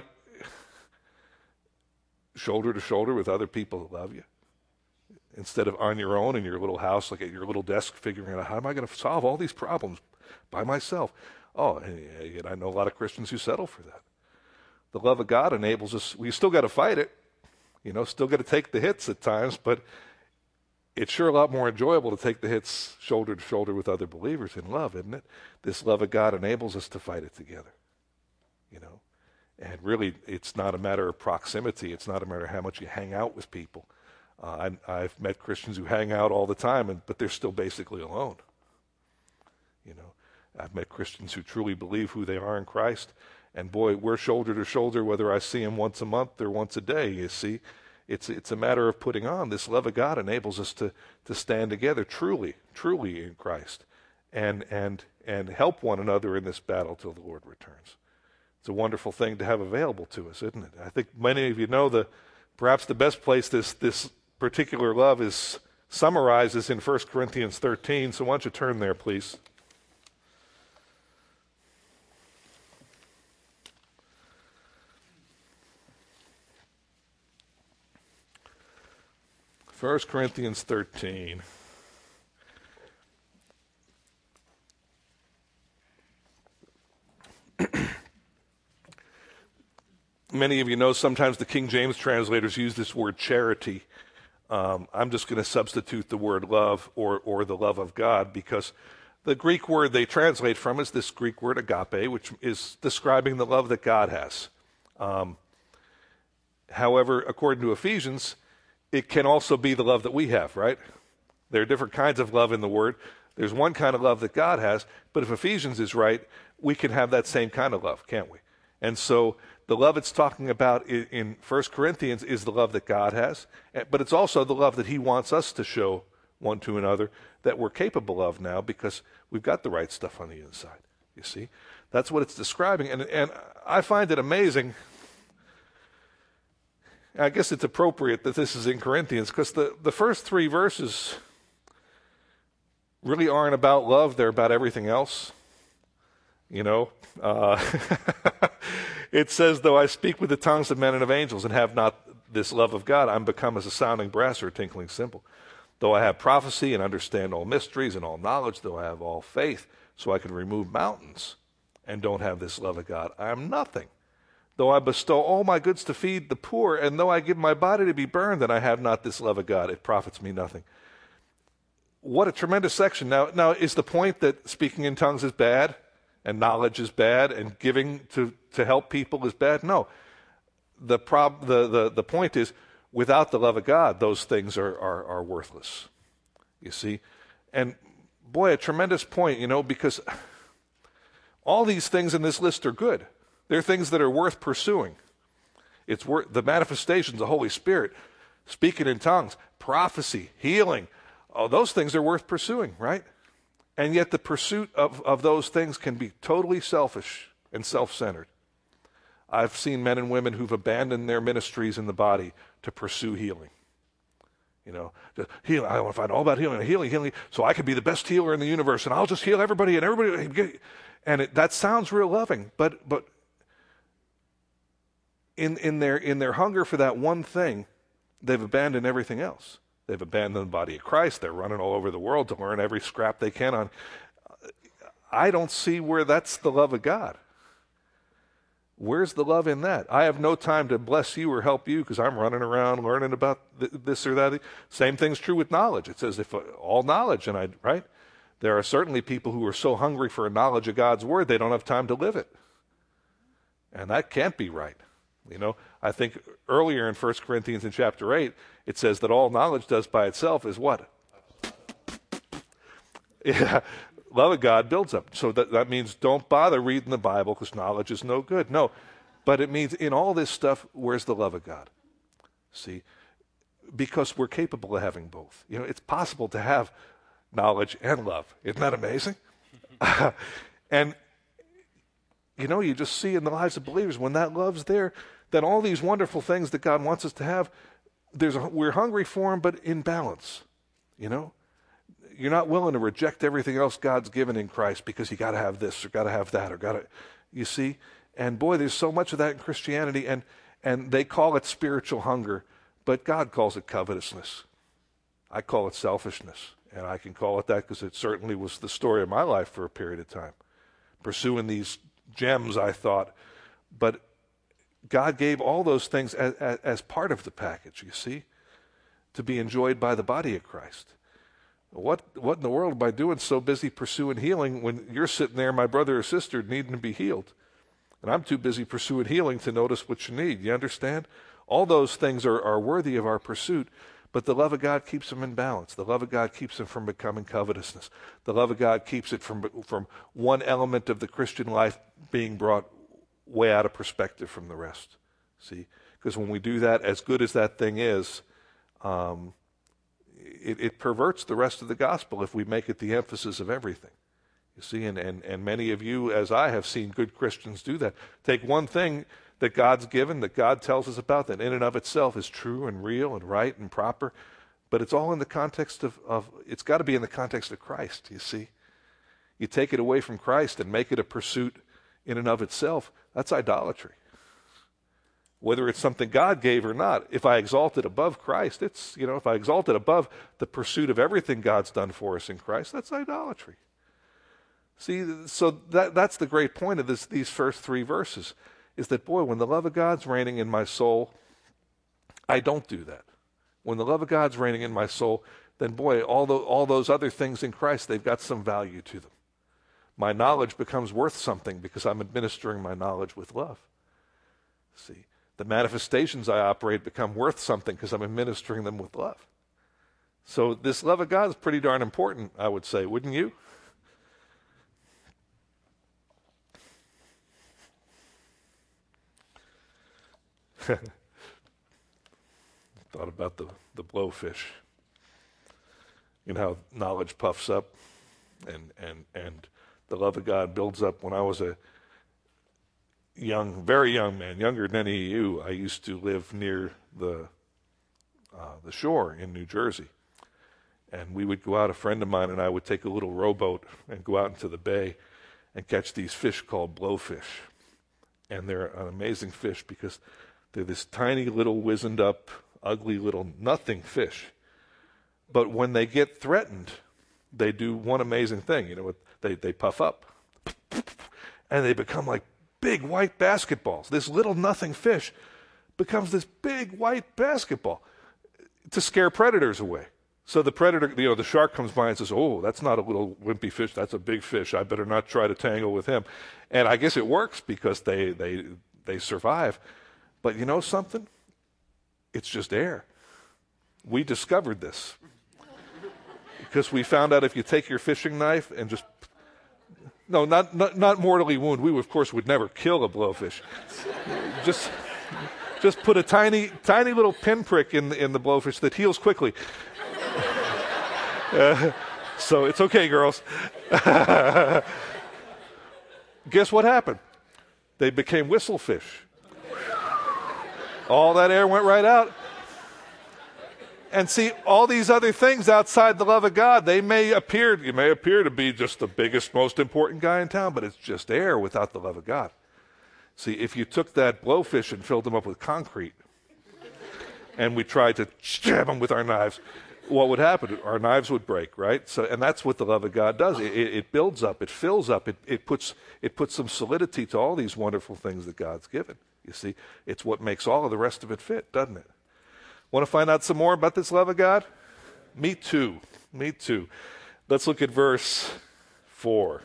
shoulder to shoulder with other people that love you instead of on your own in your little house, like at your little desk, figuring out how am I going to solve all these problems by myself? Oh, and I know a lot of Christians who settle for that. The love of God enables us. We still got to fight it, you know, still got to take the hits at times, but it's sure a lot more enjoyable to take the hits shoulder to shoulder with other believers in love, isn't it? This love of God enables us to fight it together. You know, And really, it's not a matter of proximity. It's not a matter of how much you hang out with people. Uh, I, I've met Christians who hang out all the time, and, but they're still basically alone. You know, I've met Christians who truly believe who they are in Christ, and boy, we're shoulder to shoulder whether I see them once a month or once a day, you see. It's it's a matter of putting on. This love of God enables us to, to stand together truly, truly in Christ, and, and, and help one another in this battle till the Lord returns. It's a wonderful thing to have available to us, isn't it? I think many of you know the perhaps the best place this, this particular love is summarized is in First Corinthians thirteen, so why don't you turn there, please. First Corinthians thirteen. Many of you know sometimes the King James translators use this word charity. Um, I'm just going to substitute the word love or, or the love of God, because the Greek word they translate from is this Greek word agape, which is describing the love that God has. Um, however, according to Ephesians, it can also be the love that we have, right? There are different kinds of love in the word. There's one kind of love that God has, but if Ephesians is right, we can have that same kind of love, can't we? And so the love it's talking about in First Corinthians is the love that God has, but it's also the love that he wants us to show one to another that we're capable of now because we've got the right stuff on the inside, you see? That's what it's describing, and, and I find it amazing. I guess it's appropriate that this is in Corinthians because the, the first three verses really aren't about love. They're about everything else. You know, uh, it says, though I speak with the tongues of men and of angels and have not this love of God, I'm become as a sounding brass or a tinkling cymbal. Though I have prophecy and understand all mysteries and all knowledge, though I have all faith so I can remove mountains and don't have this love of God, I am nothing. Though I bestow all my goods to feed the poor, and though I give my body to be burned, and I have not this love of God, it profits me nothing. What a tremendous section. Now, now is the point that speaking in tongues is bad, and knowledge is bad, and giving to, to help people is bad? No. The, prob, the, the, the point is, without the love of God, those things are, are, are worthless. You see? And boy, a tremendous point, you know, because all these things in this list are good. They're things that are worth pursuing. It's worth the manifestations of the Holy Spirit, speaking in tongues, prophecy, healing. Oh, those things are worth pursuing, right? And yet the pursuit of, of those things can be totally selfish and self-centered. I've seen men and women who've abandoned their ministries in the body to pursue healing. You know, just heal. I want to find all about healing, healing, healing, so I can be the best healer in the universe, and I'll just heal everybody and everybody. And it, that sounds real loving, but but in in their in their hunger for that one thing, they've abandoned everything else. They've abandoned the body of Christ. They're running all over the world to learn every scrap they can on. I don't see where that's the love of God. Where's the love in that? I have no time to bless you or help you because I'm running around learning about th- this or that. Same thing's true with knowledge. It says if uh, all knowledge, and I right? There are certainly people who are so hungry for a knowledge of God's word they don't have time to live it. And that can't be right. You know, I think earlier in First Corinthians in chapter eight, it says that all knowledge does by itself is what? Yeah, love of God builds up. So that, that means don't bother reading the Bible because knowledge is no good. No, but it means in all this stuff, where's the love of God? See, because we're capable of having both. You know, it's possible to have knowledge and love. Isn't that amazing? And, you know, you just see in the lives of believers, when that love's there, then all these wonderful things that God wants us to have, there's a, we're hungry for them, but in balance, you know? You're not willing to reject everything else God's given in Christ because you got to have this or got to have that or got to, you see? And boy, there's so much of that in Christianity, and, and they call it spiritual hunger, but God calls it covetousness. I call it selfishness, and I can call it that because it certainly was the story of my life for a period of time, pursuing these gems, I thought, but God gave all those things as, as, as part of the package, you see, to be enjoyed by the body of Christ. What what in the world am I doing so busy pursuing healing when you're sitting there, my brother or sister, needing to be healed? And I'm too busy pursuing healing to notice what you need. You understand? All those things are, are worthy of our pursuit, but the love of God keeps them in balance. The love of God keeps them from becoming covetousness. The love of God keeps it from, from one element of the Christian life being brought way out of perspective from the rest. See? Because when we do that, as good as that thing is, um, it, it perverts the rest of the gospel if we make it the emphasis of everything. You see, and, and, and many of you, as I have seen good Christians do that, take one thing that God's given, that God tells us about, that in and of itself is true and real and right and proper, but it's all in the context of, of it's got to be in the context of Christ, you see. You take it away from Christ and make it a pursuit in and of itself, that's idolatry. Whether it's something God gave or not, if I exalt it above Christ, it's, you know, if I exalt it above the pursuit of everything God's done for us in Christ, that's idolatry. See, so that that's the great point of this, these first three verses, is that, boy, when the love of God's reigning in my soul, I don't do that. When the love of God's reigning in my soul, then, boy, all, the, all those other things in Christ, they've got some value to them. My knowledge becomes worth something because I'm administering my knowledge with love. See, the manifestations I operate become worth something because I'm administering them with love. So this love of God is pretty darn important, I would say, wouldn't you? Thought about the, the blowfish. You know how knowledge puffs up and, and, and the love of God builds up. When I was a young, very young man, younger than any of you, I used to live near the uh, the shore in New Jersey. And we would go out, a friend of mine and I would take a little rowboat and go out into the bay and catch these fish called blowfish. And they're an amazing fish because they're this tiny little wizened up, ugly little nothing fish. But when they get threatened, they do one amazing thing. You know, they, they puff up. And they become like big white basketballs. This little nothing fish becomes this big white basketball to scare predators away. So the predator, you know, the shark comes by and says, oh, that's not a little wimpy fish, that's a big fish. I better not try to tangle with him. And I guess it works because they they they survive. But you know something? It's just air. We discovered this. Because we found out if you take your fishing knife and just, no, not not, not mortally wound. We, of course, would never kill a blowfish. just just put a tiny tiny little pinprick in the, in the blowfish that heals quickly. Uh, so it's okay, girls. Guess what happened? They became whistlefish. All that air went right out. And see, all these other things outside the love of God, they may appear, you may appear to be just the biggest, most important guy in town, but it's just air without the love of God. See, if you took that blowfish and filled them up with concrete, and we tried to jab them with our knives, what would happen? Our knives would break, right? So, and that's what the love of God does. It, it builds up, it fills up, it, it puts it puts some solidity to all these wonderful things that God's given. You see, it's what makes all of the rest of it fit, doesn't it? Want to find out some more about this love of God? Me too. Me too. Let's look at verse four.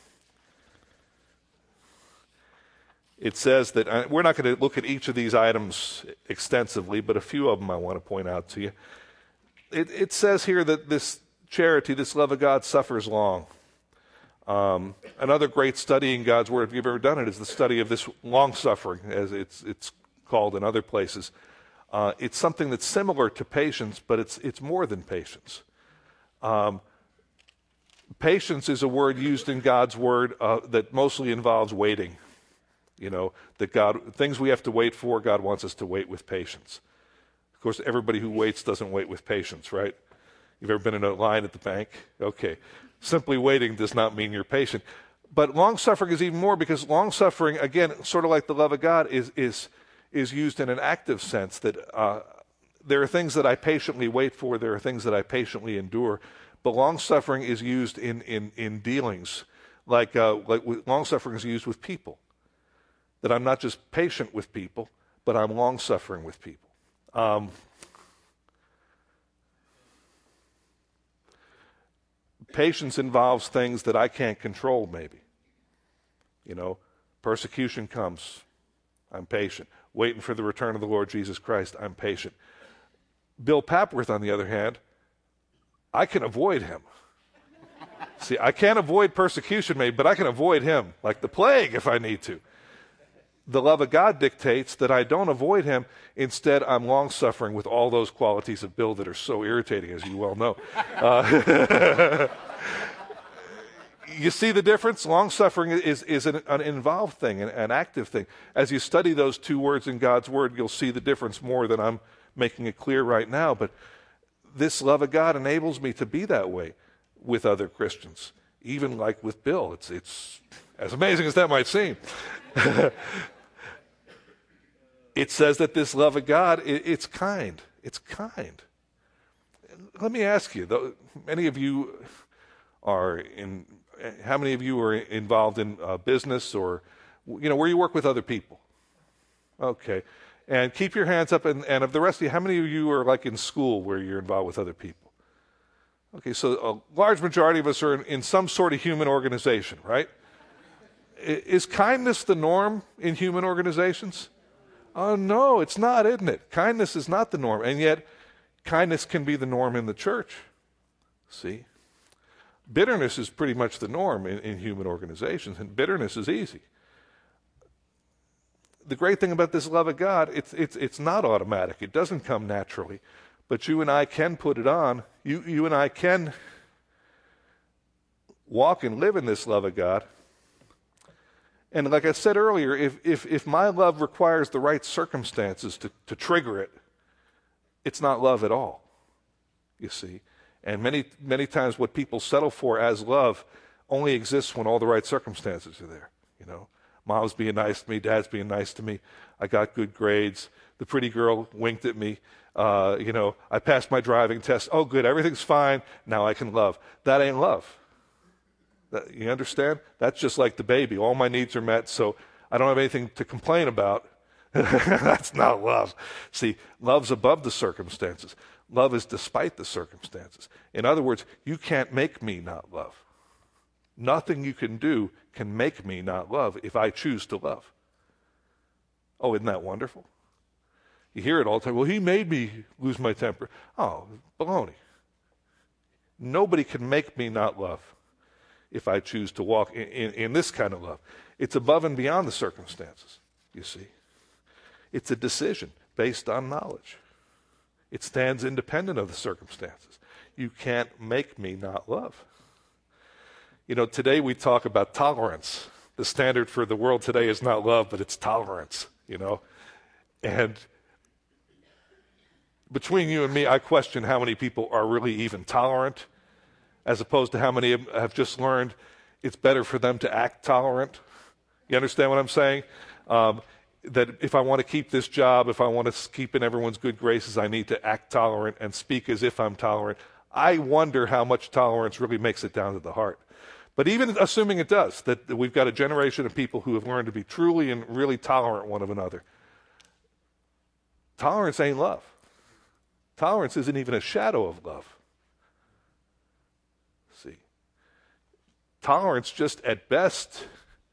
It says that, uh, we're not going to look at each of these items extensively, but a few of them I want to point out to you. It, it says here that this charity, this love of God, suffers long. Um, another great study in God's Word, if you've ever done it, is the study of this long-suffering, as it's it's called in other places. Uh, it's something that's similar to patience, but it's it's more than patience. Um, patience is a word used in God's Word uh, that mostly involves waiting. You know, that God, things we have to wait for, God wants us to wait with patience. Of course, everybody who waits doesn't wait with patience, right? You've ever been in a line at the bank? Okay. Simply waiting does not mean you're patient. But long-suffering is even more, because long-suffering, again, sort of like the love of God, is is is used in an active sense, that uh, there are things that I patiently wait for, there are things that I patiently endure. But long-suffering is used in, in, in dealings. Like, uh, like long-suffering is used with people. That I'm not just patient with people, but I'm long-suffering with people. Um, patience involves things that I can't control, maybe. You know, Persecution comes. I'm patient. Waiting for the return of the Lord Jesus Christ. I'm patient. Bill Papworth, on the other hand, I can avoid him. See, I can't avoid persecution, maybe, but I can avoid him like the plague if I need to. The love of God dictates that I don't avoid him. Instead, I'm long-suffering with all those qualities of Bill that are so irritating, as you well know. Uh, you see the difference? Long-suffering is, is an, an involved thing, an, an active thing. As you study those two words in God's Word, you'll see the difference more than I'm making it clear right now. But this love of God enables me to be that way with other Christians, even like with Bill. It's, it's as amazing as that might seem. It says that this love of God, it, it's kind. It's kind. Let me ask you, though, many of you are in, how many of you are involved in uh, business or, you know, where you work with other people? Okay. And keep your hands up, and, and of the rest of you, how many of you are like in school where you're involved with other people? Okay, so a large majority of us are in, in some sort of human organization, right? Is kindness the norm in human organizations? Oh, no, it's not, isn't it? Kindness is not the norm, and yet kindness can be the norm in the church. See? Bitterness is pretty much the norm in, in human organizations, and bitterness is easy. The great thing about this love of God, it's, it's, it's not automatic. It doesn't come naturally, but you and I can put it on. You, you and I can walk and live in this love of God. And like I said earlier, if, if, if my love requires the right circumstances to, to trigger it, it's not love at all, you see. And many, many times what people settle for as love only exists when all the right circumstances are there, you know. Mom's being nice to me, Dad's being nice to me, I got good grades, the pretty girl winked at me, uh, you know, I passed my driving test, oh good, everything's fine, now I can love. That ain't love. That, you understand? That's just like the baby. All my needs are met, so I don't have anything to complain about. That's not love. See, love's above the circumstances. Love is despite the circumstances. In other words, you can't make me not love. Nothing you can do can make me not love if I choose to love. Oh, isn't that wonderful? You hear it all the time. Well, he made me lose my temper. Oh, baloney. Nobody can make me not love if I choose to walk in, in, in this kind of love. It's above and beyond the circumstances, you see. It's a decision based on knowledge. It stands independent of the circumstances. You can't make me not love. You know, today we talk about tolerance. The standard for the world today is not love, but it's tolerance, you know. And between you and me, I question how many people are really even tolerant, as opposed to how many have just learned it's better for them to act tolerant. You understand what I'm saying? Um, that if I want to keep this job, if I want to keep in everyone's good graces, I need to act tolerant and speak as if I'm tolerant. I wonder how much tolerance really makes it down to the heart. But even assuming it does, that we've got a generation of people who have learned to be truly and really tolerant one of another, tolerance ain't love. Tolerance isn't even a shadow of love. See, tolerance just at best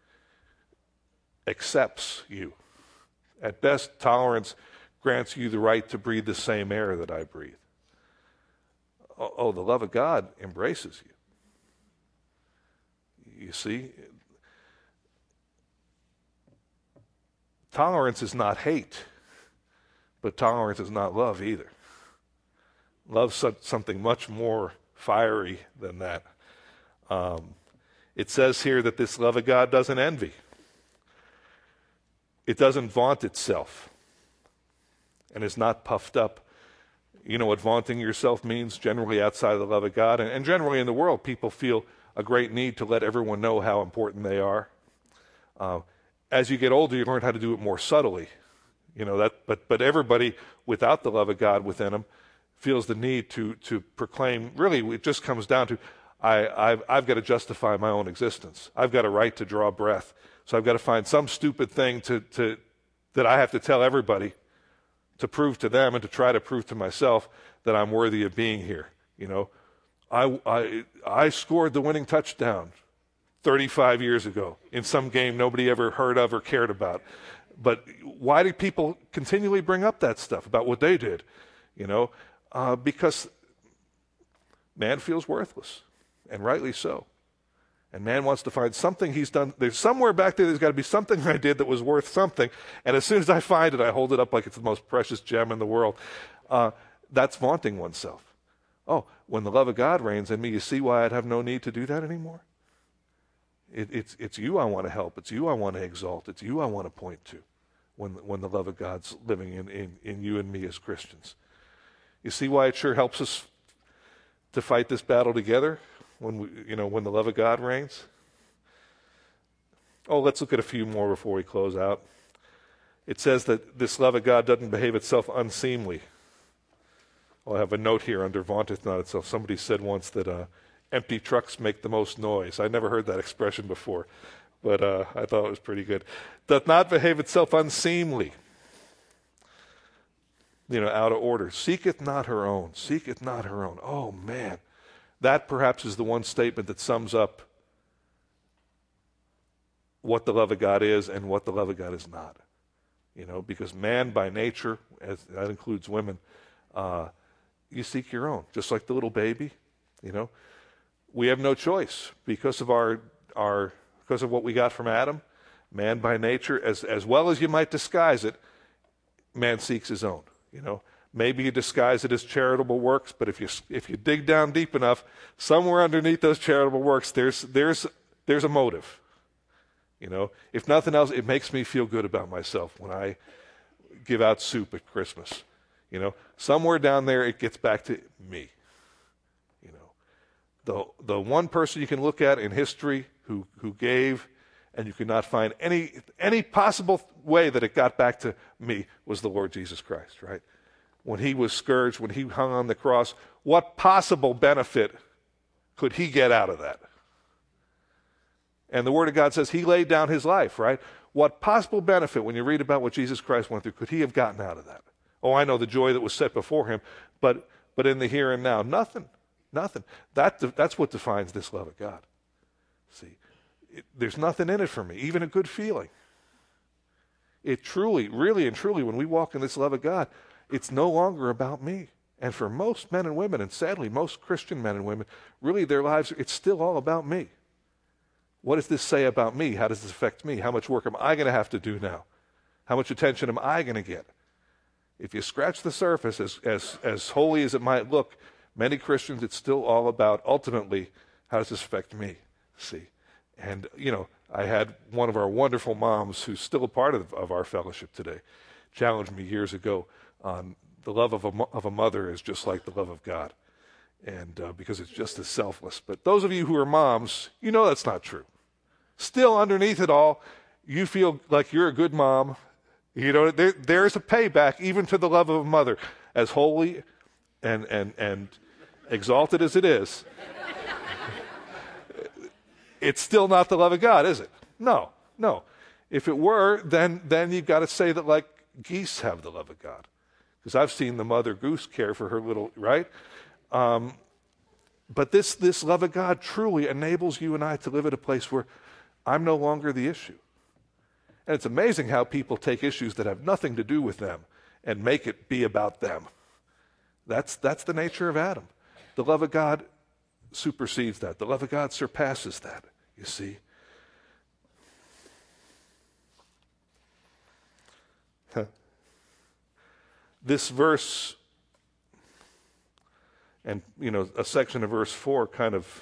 accepts you. At best, tolerance grants you the right to breathe the same air that I breathe. Oh, oh, the love of God embraces you. You see, tolerance is not hate, but tolerance is not love either. Love's something much more fiery than that. Um, it says here that this love of God doesn't envy. It doesn't vaunt itself and is not puffed up. You know what vaunting yourself means generally outside of the love of God, and, and generally in the world, people feel a great need to let everyone know how important they are. Uh, as you get older, you learn how to do it more subtly. You know that, but but everybody without the love of God within them feels the need to to proclaim. Really, it just comes down to I I've, I've got to justify my own existence. I've got a right to draw breath, so I've got to find some stupid thing to to that I have to tell everybody to prove to them and to try to prove to myself that I'm worthy of being here. You know. I, I, I scored the winning touchdown thirty-five years ago in some game nobody ever heard of or cared about. But why do people continually bring up that stuff about what they did? You know, uh, because man feels worthless, and rightly so. And man wants to find something he's done. There's somewhere back there, there's got to be something I did that was worth something. And as soon as I find it, I hold it up like it's the most precious gem in the world. Uh, that's vaunting oneself. Oh, when the love of God reigns in me, you see why I'd have no need to do that anymore? It, it's, it's you I want to help. It's you I want to exalt. It's you I want to point to when, when the love of God's living in, in, in you and me as Christians. You see why it sure helps us to fight this battle together when we, you know, when the love of God reigns? Oh, let's look at a few more before we close out. It says that this love of God doesn't behave itself unseemly. Well, I have a note here under vaunteth not itself. Somebody said once that uh, empty trucks make the most noise. I never heard that expression before, but uh, I thought it was pretty good. Doth not behave itself unseemly. You know, out of order. Seeketh not her own. Seeketh not her own. Oh, man. That perhaps is the one statement that sums up what the love of God is and what the love of God is not. You know, because man by nature, as that includes women, uh, you seek your own, just like the little baby. You know, we have no choice because of our our because of what we got from Adam. Man by nature, as as well as you might disguise it, man seeks his own. You know, maybe you disguise it as charitable works, but if you if you dig down deep enough, somewhere underneath those charitable works, there's there's there's a motive. You know, if nothing else, it makes me feel good about myself when I give out soup at Christmas. You know, somewhere down there, it gets back to me. You know, the the one person you can look at in history who who gave, and you could not find any any possible way that it got back to me was the Lord Jesus Christ, right? When he was scourged, when he hung on the cross, what possible benefit could he get out of that? And the Word of God says he laid down his life, right? What possible benefit, when you read about what Jesus Christ went through, could he have gotten out of that? Oh, I know the joy that was set before him, but but in the here and now, nothing, nothing. That that's what defines this love of God. See, it, there's nothing in it for me, even a good feeling. It truly, really and truly, when we walk in this love of God, it's no longer about me. And for most men and women, and sadly most Christian men and women, really their lives, it's still all about me. What does this say about me? How does this affect me? How much work am I going to have to do now? How much attention am I going to get? If you scratch the surface, as, as, as holy as it might look, many Christians, it's still all about, ultimately, how does this affect me? See? And, you know, I had one of our wonderful moms, who's still a part of, of our fellowship today, challenge me years ago on the love of a, of a mother is just like the love of God, and uh, because it's just as selfless. But those of you who are moms, you know that's not true. Still, underneath it all, you feel like you're a good mom. You know, there, there's a payback even to the love of a mother, as holy and and and exalted as it is. It's still not the love of God, is it? No, no. If it were, then then you've got to say that like geese have the love of God. Because I've seen the mother goose care for her little, right? Um, but this, this love of God truly enables you and I to live at a place where I'm no longer the issue. And it's amazing how people take issues that have nothing to do with them and make it be about them. That's, that's the nature of Adam. The love of God supersedes that. The love of God surpasses that, you see. This verse, and, you know, a section of verse four kind of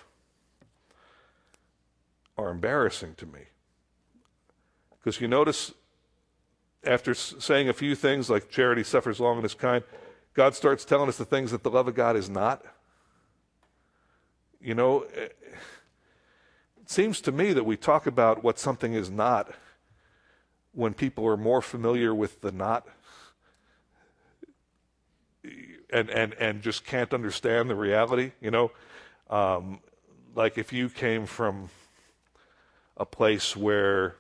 are embarrassing to me. Because you notice, after saying a few things like charity suffers long and is kind, God starts telling us the things that the love of God is not. You know, it seems to me that we talk about what something is not when people are more familiar with the not and and, and just can't understand the reality, you know. Um, like if you came from a place where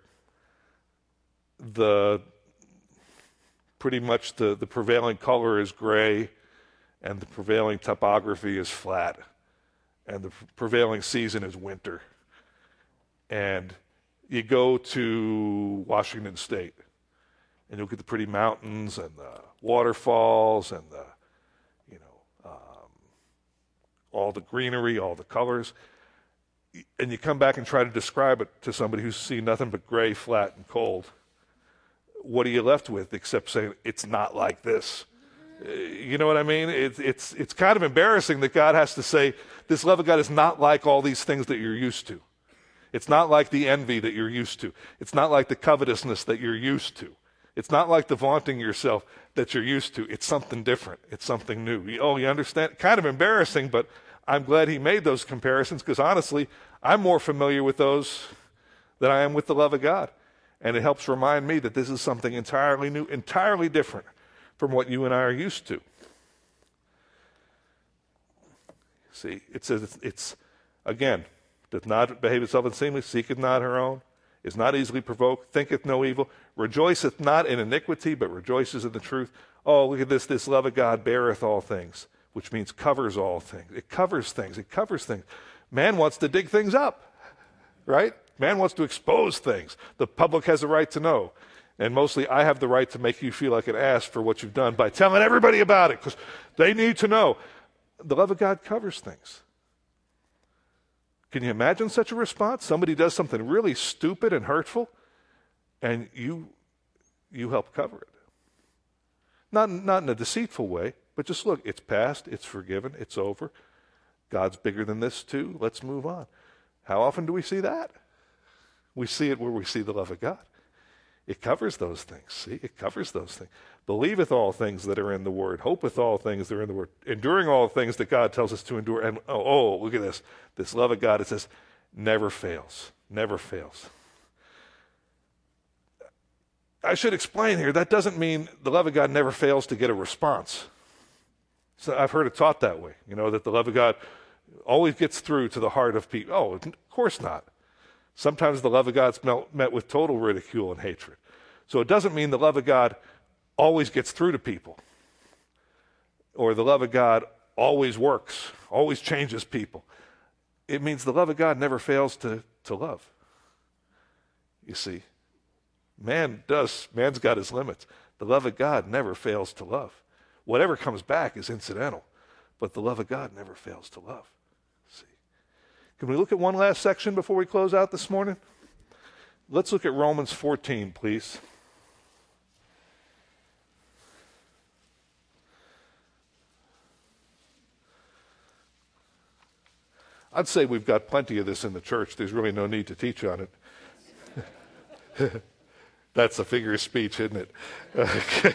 the pretty much the, the prevailing color is gray and the prevailing topography is flat and the prevailing season is winter, And you go to Washington State, and you'll get the pretty mountains and the waterfalls and the, you know, um, all the greenery, all the colors. And you come back and try to describe it to somebody who's seen nothing but gray, flat, and cold. What are you left with except saying, it's not like this? You know what I mean? It's, it's, it's kind of embarrassing that God has to say, this love of God is not like all these things that you're used to. It's not like the envy that you're used to. It's not like the covetousness that you're used to. It's not like the vaunting yourself that you're used to. It's something different. It's something new. Oh, you understand? Kind of embarrassing, but I'm glad he made those comparisons because honestly, I'm more familiar with those than I am with the love of God. And it helps remind me that this is something entirely new, entirely different from what you and I are used to. See, it says it's, it's again, doth not behave itself unseemly, seeketh not her own, is not easily provoked, thinketh no evil, rejoiceth not in iniquity, but rejoices in the truth. Oh, look at this, this love of God beareth all things, which means covers all things. It covers things, it covers things. Man wants to dig things up, right? Man wants to expose things. The public has a right to know. And mostly I have the right to make you feel like an ass for what you've done by telling everybody about it, because they need to know. The love of God covers things. Can you imagine such a response? Somebody does something really stupid and hurtful, and you you help cover it. Not, not in a deceitful way, but just look, it's past, it's forgiven, it's over. God's bigger than this too. Let's move on. How often do we see that? We see it where we see the love of God. It covers those things. See, it covers those things. Believeth all things that are in the Word. Hopeth all things that are in the Word. Enduring all things that God tells us to endure. And oh, oh, look at this. This love of God, it says, never fails. Never fails. I should explain here, that doesn't mean the love of God never fails to get a response. So I've heard it taught that way, you know, that the love of God always gets through to the heart of people. Oh, of course not. Sometimes the love of God's met with total ridicule and hatred. So it doesn't mean the love of God always gets through to people, or the love of God always works, always changes people. It means the love of God never fails to, to love. You see, man does, man's got his limits. The love of God never fails to love. Whatever comes back is incidental, but the love of God never fails to love. See, can we look at one last section before we close out this morning? Let's look at Romans fourteen, please. I'd say we've got plenty of this in the church. There's really no need to teach on it. That's a figure of speech, isn't it? Okay.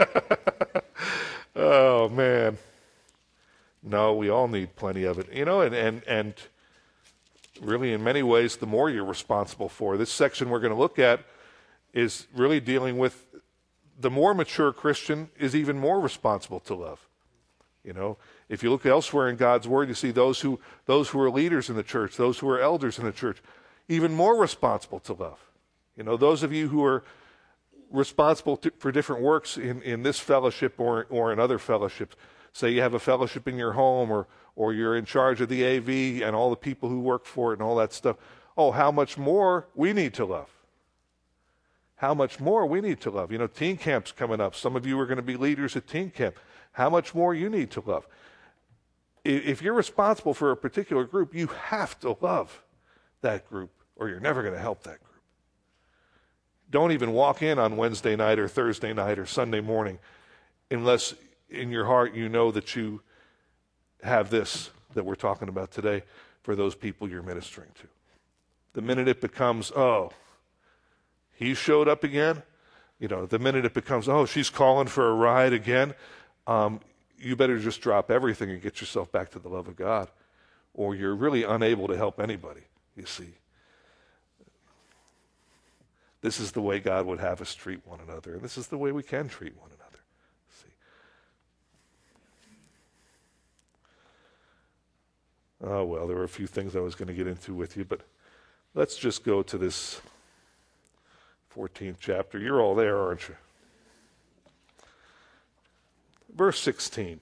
Oh, man. No, we all need plenty of it. You know, and, and, and really in many ways, the more you're responsible for. This section we're going to look at is really dealing with the more mature Christian is even more responsible to love. You know, if you look elsewhere in God's Word, you see those who those who are leaders in the church, those who are elders in the church, even more responsible to love. You know, those of you who are responsible to, for different works in, in this fellowship or or in other fellowships, say you have a fellowship in your home, or or you're in charge of the A V and all the people who work for it and all that stuff. Oh, how much more we need to love. How much more we need to love. You know, teen camp's coming up. Some of you are going to be leaders at teen camp. How much more you need to love. If you're responsible for a particular group, you have to love that group, or you're never going to help that group. Don't even walk in on Wednesday night or Thursday night or Sunday morning unless in your heart you know that you have this that we're talking about today for those people you're ministering to. The minute it becomes, oh, he showed up again, you know, the minute it becomes, oh, she's calling for a ride again, Um, you better just drop everything and get yourself back to the love of God, or you're really unable to help anybody, you see. This is the way God would have us treat one another, and this is the way we can treat one another. See. Oh, well, there were a few things I was going to get into with you, but let's just go to this fourteenth chapter. You're all there, aren't you? Verse sixteen.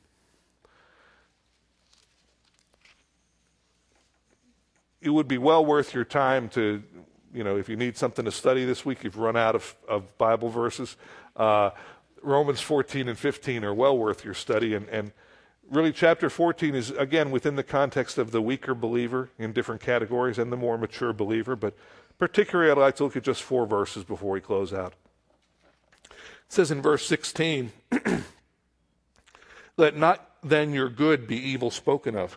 It would be well worth your time to you know, if you need something to study this week, you've run out of, of Bible verses, uh, Romans fourteen and fifteen are well worth your study. And, and really chapter fourteen is, again, within the context of the weaker believer in different categories and the more mature believer. But particularly I'd like to look at just four verses before we close out. It says in verse sixteen, let not then your good be evil spoken of.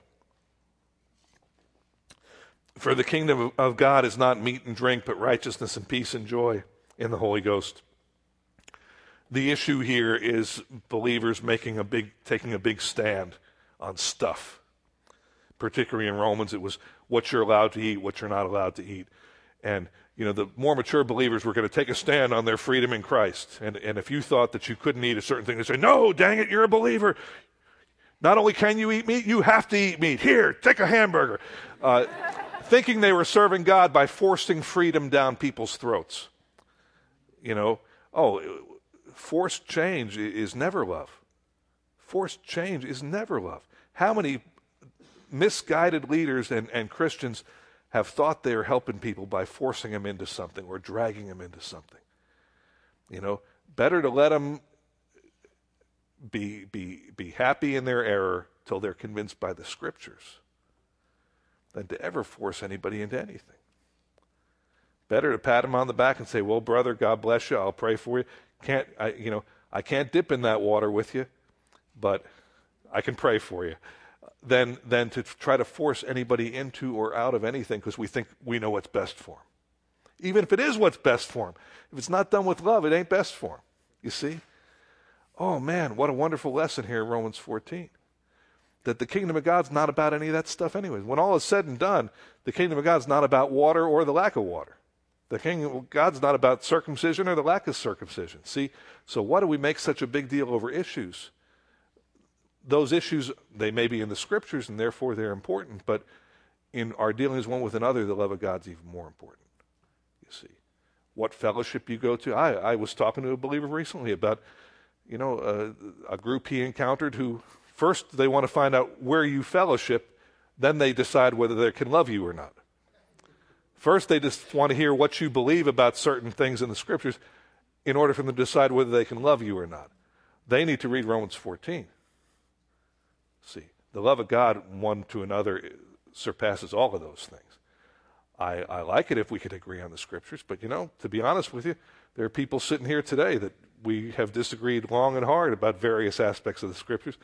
For the kingdom of God is not meat and drink, but righteousness and peace and joy in the Holy Ghost. The issue here is believers making a big, taking a big stand on stuff. Particularly in Romans, it was what you're allowed to eat, what you're not allowed to eat. And, you know, the more mature believers were going to take a stand on their freedom in Christ. And, and if you thought that you couldn't eat a certain thing, they say, no, dang it, you're a believer. Not only can you eat meat, you have to eat meat. Here, take a hamburger. Uh, thinking they were serving God by forcing freedom down people's throats. You know, oh, forced change is never love. Forced change is never love. How many misguided leaders and, and Christians have thought they are helping people by forcing them into something or dragging them into something? You know, better to let them be, be, be happy in their error till they're convinced by the Scriptures than to ever force anybody into anything. Better to pat them on the back and say, well, brother, God bless you, I'll pray for you. Can't I, you know, I can't dip in that water with you, but I can pray for you. Than, than to try to force anybody into or out of anything because we think we know what's best for them. Even if it is what's best for them. If it's not done with love, it ain't best for them. You see? Oh, man, what a wonderful lesson here in Romans fourteen. That the kingdom of God's not about any of that stuff anyways. When all is said and done, the kingdom of God's not about water or the lack of water. The kingdom of God's not about circumcision or the lack of circumcision. See? So why do we make such a big deal over issues? Those issues, they may be in the Scriptures, and therefore they're important, but in our dealings one with another, the love of God's even more important, you see. What fellowship you go to. I, I was talking to a believer recently about, you know, a, a group he encountered who, first they want to find out where you fellowship, then they decide whether they can love you or not. First, they just want to hear what you believe about certain things in the Scriptures in order for them to decide whether they can love you or not. They need to read Romans fourteen. See, the love of God one to another surpasses all of those things. I, I like it if we could agree on the Scriptures, but, you know, to be honest with you, there are people sitting here today that we have disagreed long and hard about various aspects of the Scriptures.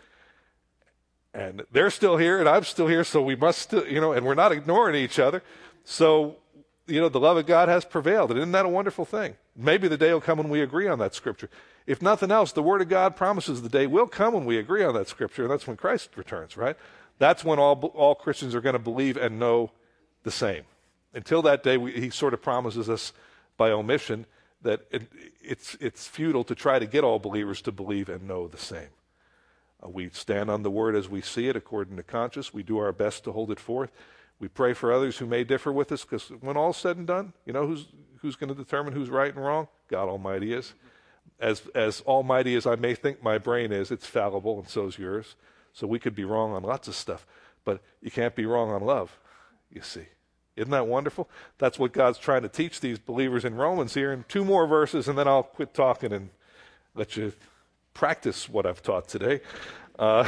And they're still here, and I'm still here, so we must still, you know, and we're not ignoring each other. So, you know, the love of God has prevailed. And isn't that a wonderful thing? Maybe the day will come when we agree on that Scripture. If nothing else, the Word of God promises the day will come when we agree on that Scripture, and that's when Christ returns, right? That's when all all Christians are going to believe and know the same. Until that day, we, he sort of promises us by omission that it, it's it's futile to try to get all believers to believe and know the same. Uh, we stand on the Word as we see it according to conscience. We do our best to hold it forth. We pray for others who may differ with us, because when all's said and done, you know who's who's going to determine who's right and wrong? God Almighty is. As as almighty as I may think my brain is, it's fallible, and so is yours. So we could be wrong on lots of stuff, but you can't be wrong on love, you see. Isn't that wonderful? That's what God's trying to teach these believers in Romans here. In two more verses, and then I'll quit talking and let you practice what I've taught today. Uh,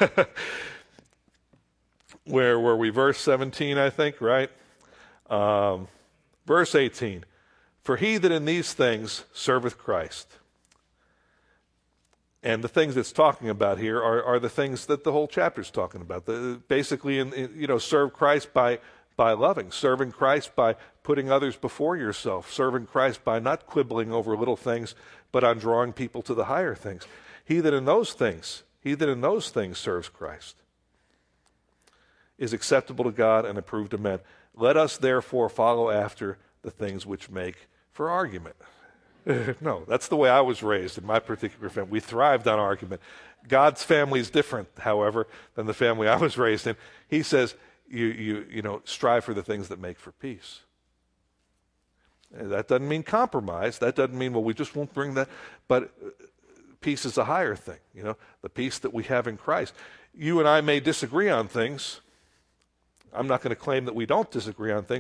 where were we? Verse seventeen, I think, right? Um, verse eighteen. For he that in these things serveth Christ. And the things it's talking about here are, are the things that the whole chapter is talking about. The, basically, in, in, you know, serve Christ by by loving, serving Christ by putting others before yourself, serving Christ by not quibbling over little things, but on drawing people to the higher things. He that in those things, he that in those things serves Christ is acceptable to God and approved of men. Let us therefore follow after the things which make for argument. No, that's the way I was raised in my particular family. We thrived on argument. God's family is different, however, than the family I was raised in. He says, you, you, you know, strive for the things that make for peace. And that doesn't mean compromise. That doesn't mean, well, we just won't bring that. But peace is a higher thing, you know, the peace that we have in Christ. You and I may disagree on things. I'm not going to claim that we don't disagree on things,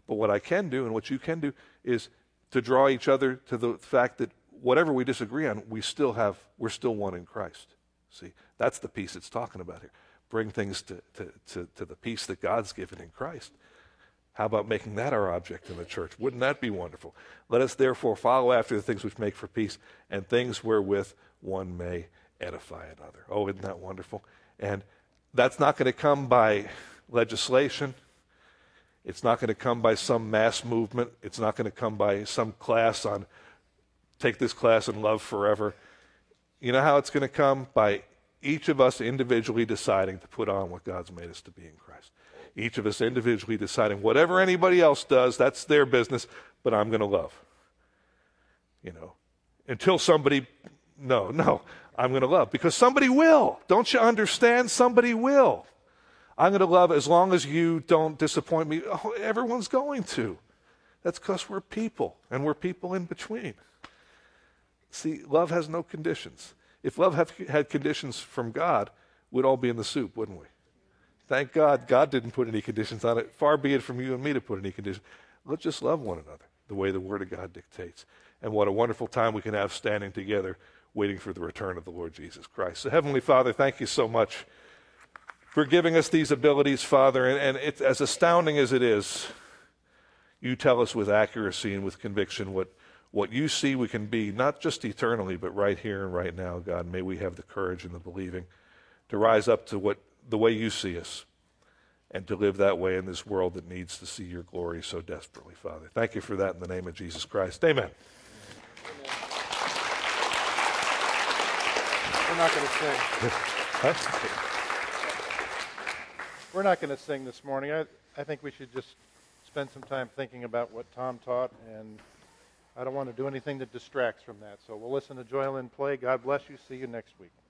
But what I can do and what you can do is to draw each other to the fact that whatever we disagree on, we still have, we're still one in Christ. See, that's the peace it's talking about here. Bring things to, to, to, to the peace that God's given in Christ. How about making that our object in the church? Wouldn't that be wonderful? Let us therefore follow after the things which make for peace and things wherewith one may edify another. Oh, isn't that wonderful? And that's not going to come by legislation. It's not going to come by some mass movement. It's not going to come by some class on take this class and love forever. You know how it's going to come? By each of us individually deciding to put on what God's made us to be in Christ. Each of us individually deciding whatever anybody else does, that's their business, but I'm going to love. You know, until somebody, no, no, I'm going to love. Because somebody will. Don't you understand? Somebody will. I'm going to love as long as you don't disappoint me. Oh, everyone's going to. That's because we're people, and we're people in between. See, love has no conditions. If love have, had conditions from God, we'd all be in the soup, wouldn't we? Thank God God didn't put any conditions on it. Far be it from you and me to put any conditions. Let's just love one another the way the Word of God dictates. And what a wonderful time we can have standing together waiting for the return of the Lord Jesus Christ. So Heavenly Father, thank you so much for giving us these abilities, Father. And, and it's as astounding as it is, you tell us with accuracy and with conviction what, what you see we can be, not just eternally, but right here and right now, God. May we have the courage and the believing to rise up to what the way you see us, and to live that way in this world that needs to see your glory so desperately, Father. Thank you for that in the name of Jesus Christ. Amen. We're not going to sing. We're not going to sing this morning. I, I think we should just spend some time thinking about what Tom taught, and I don't want to do anything that distracts from that. So we'll listen to Joylyn play. God bless you. See you next week.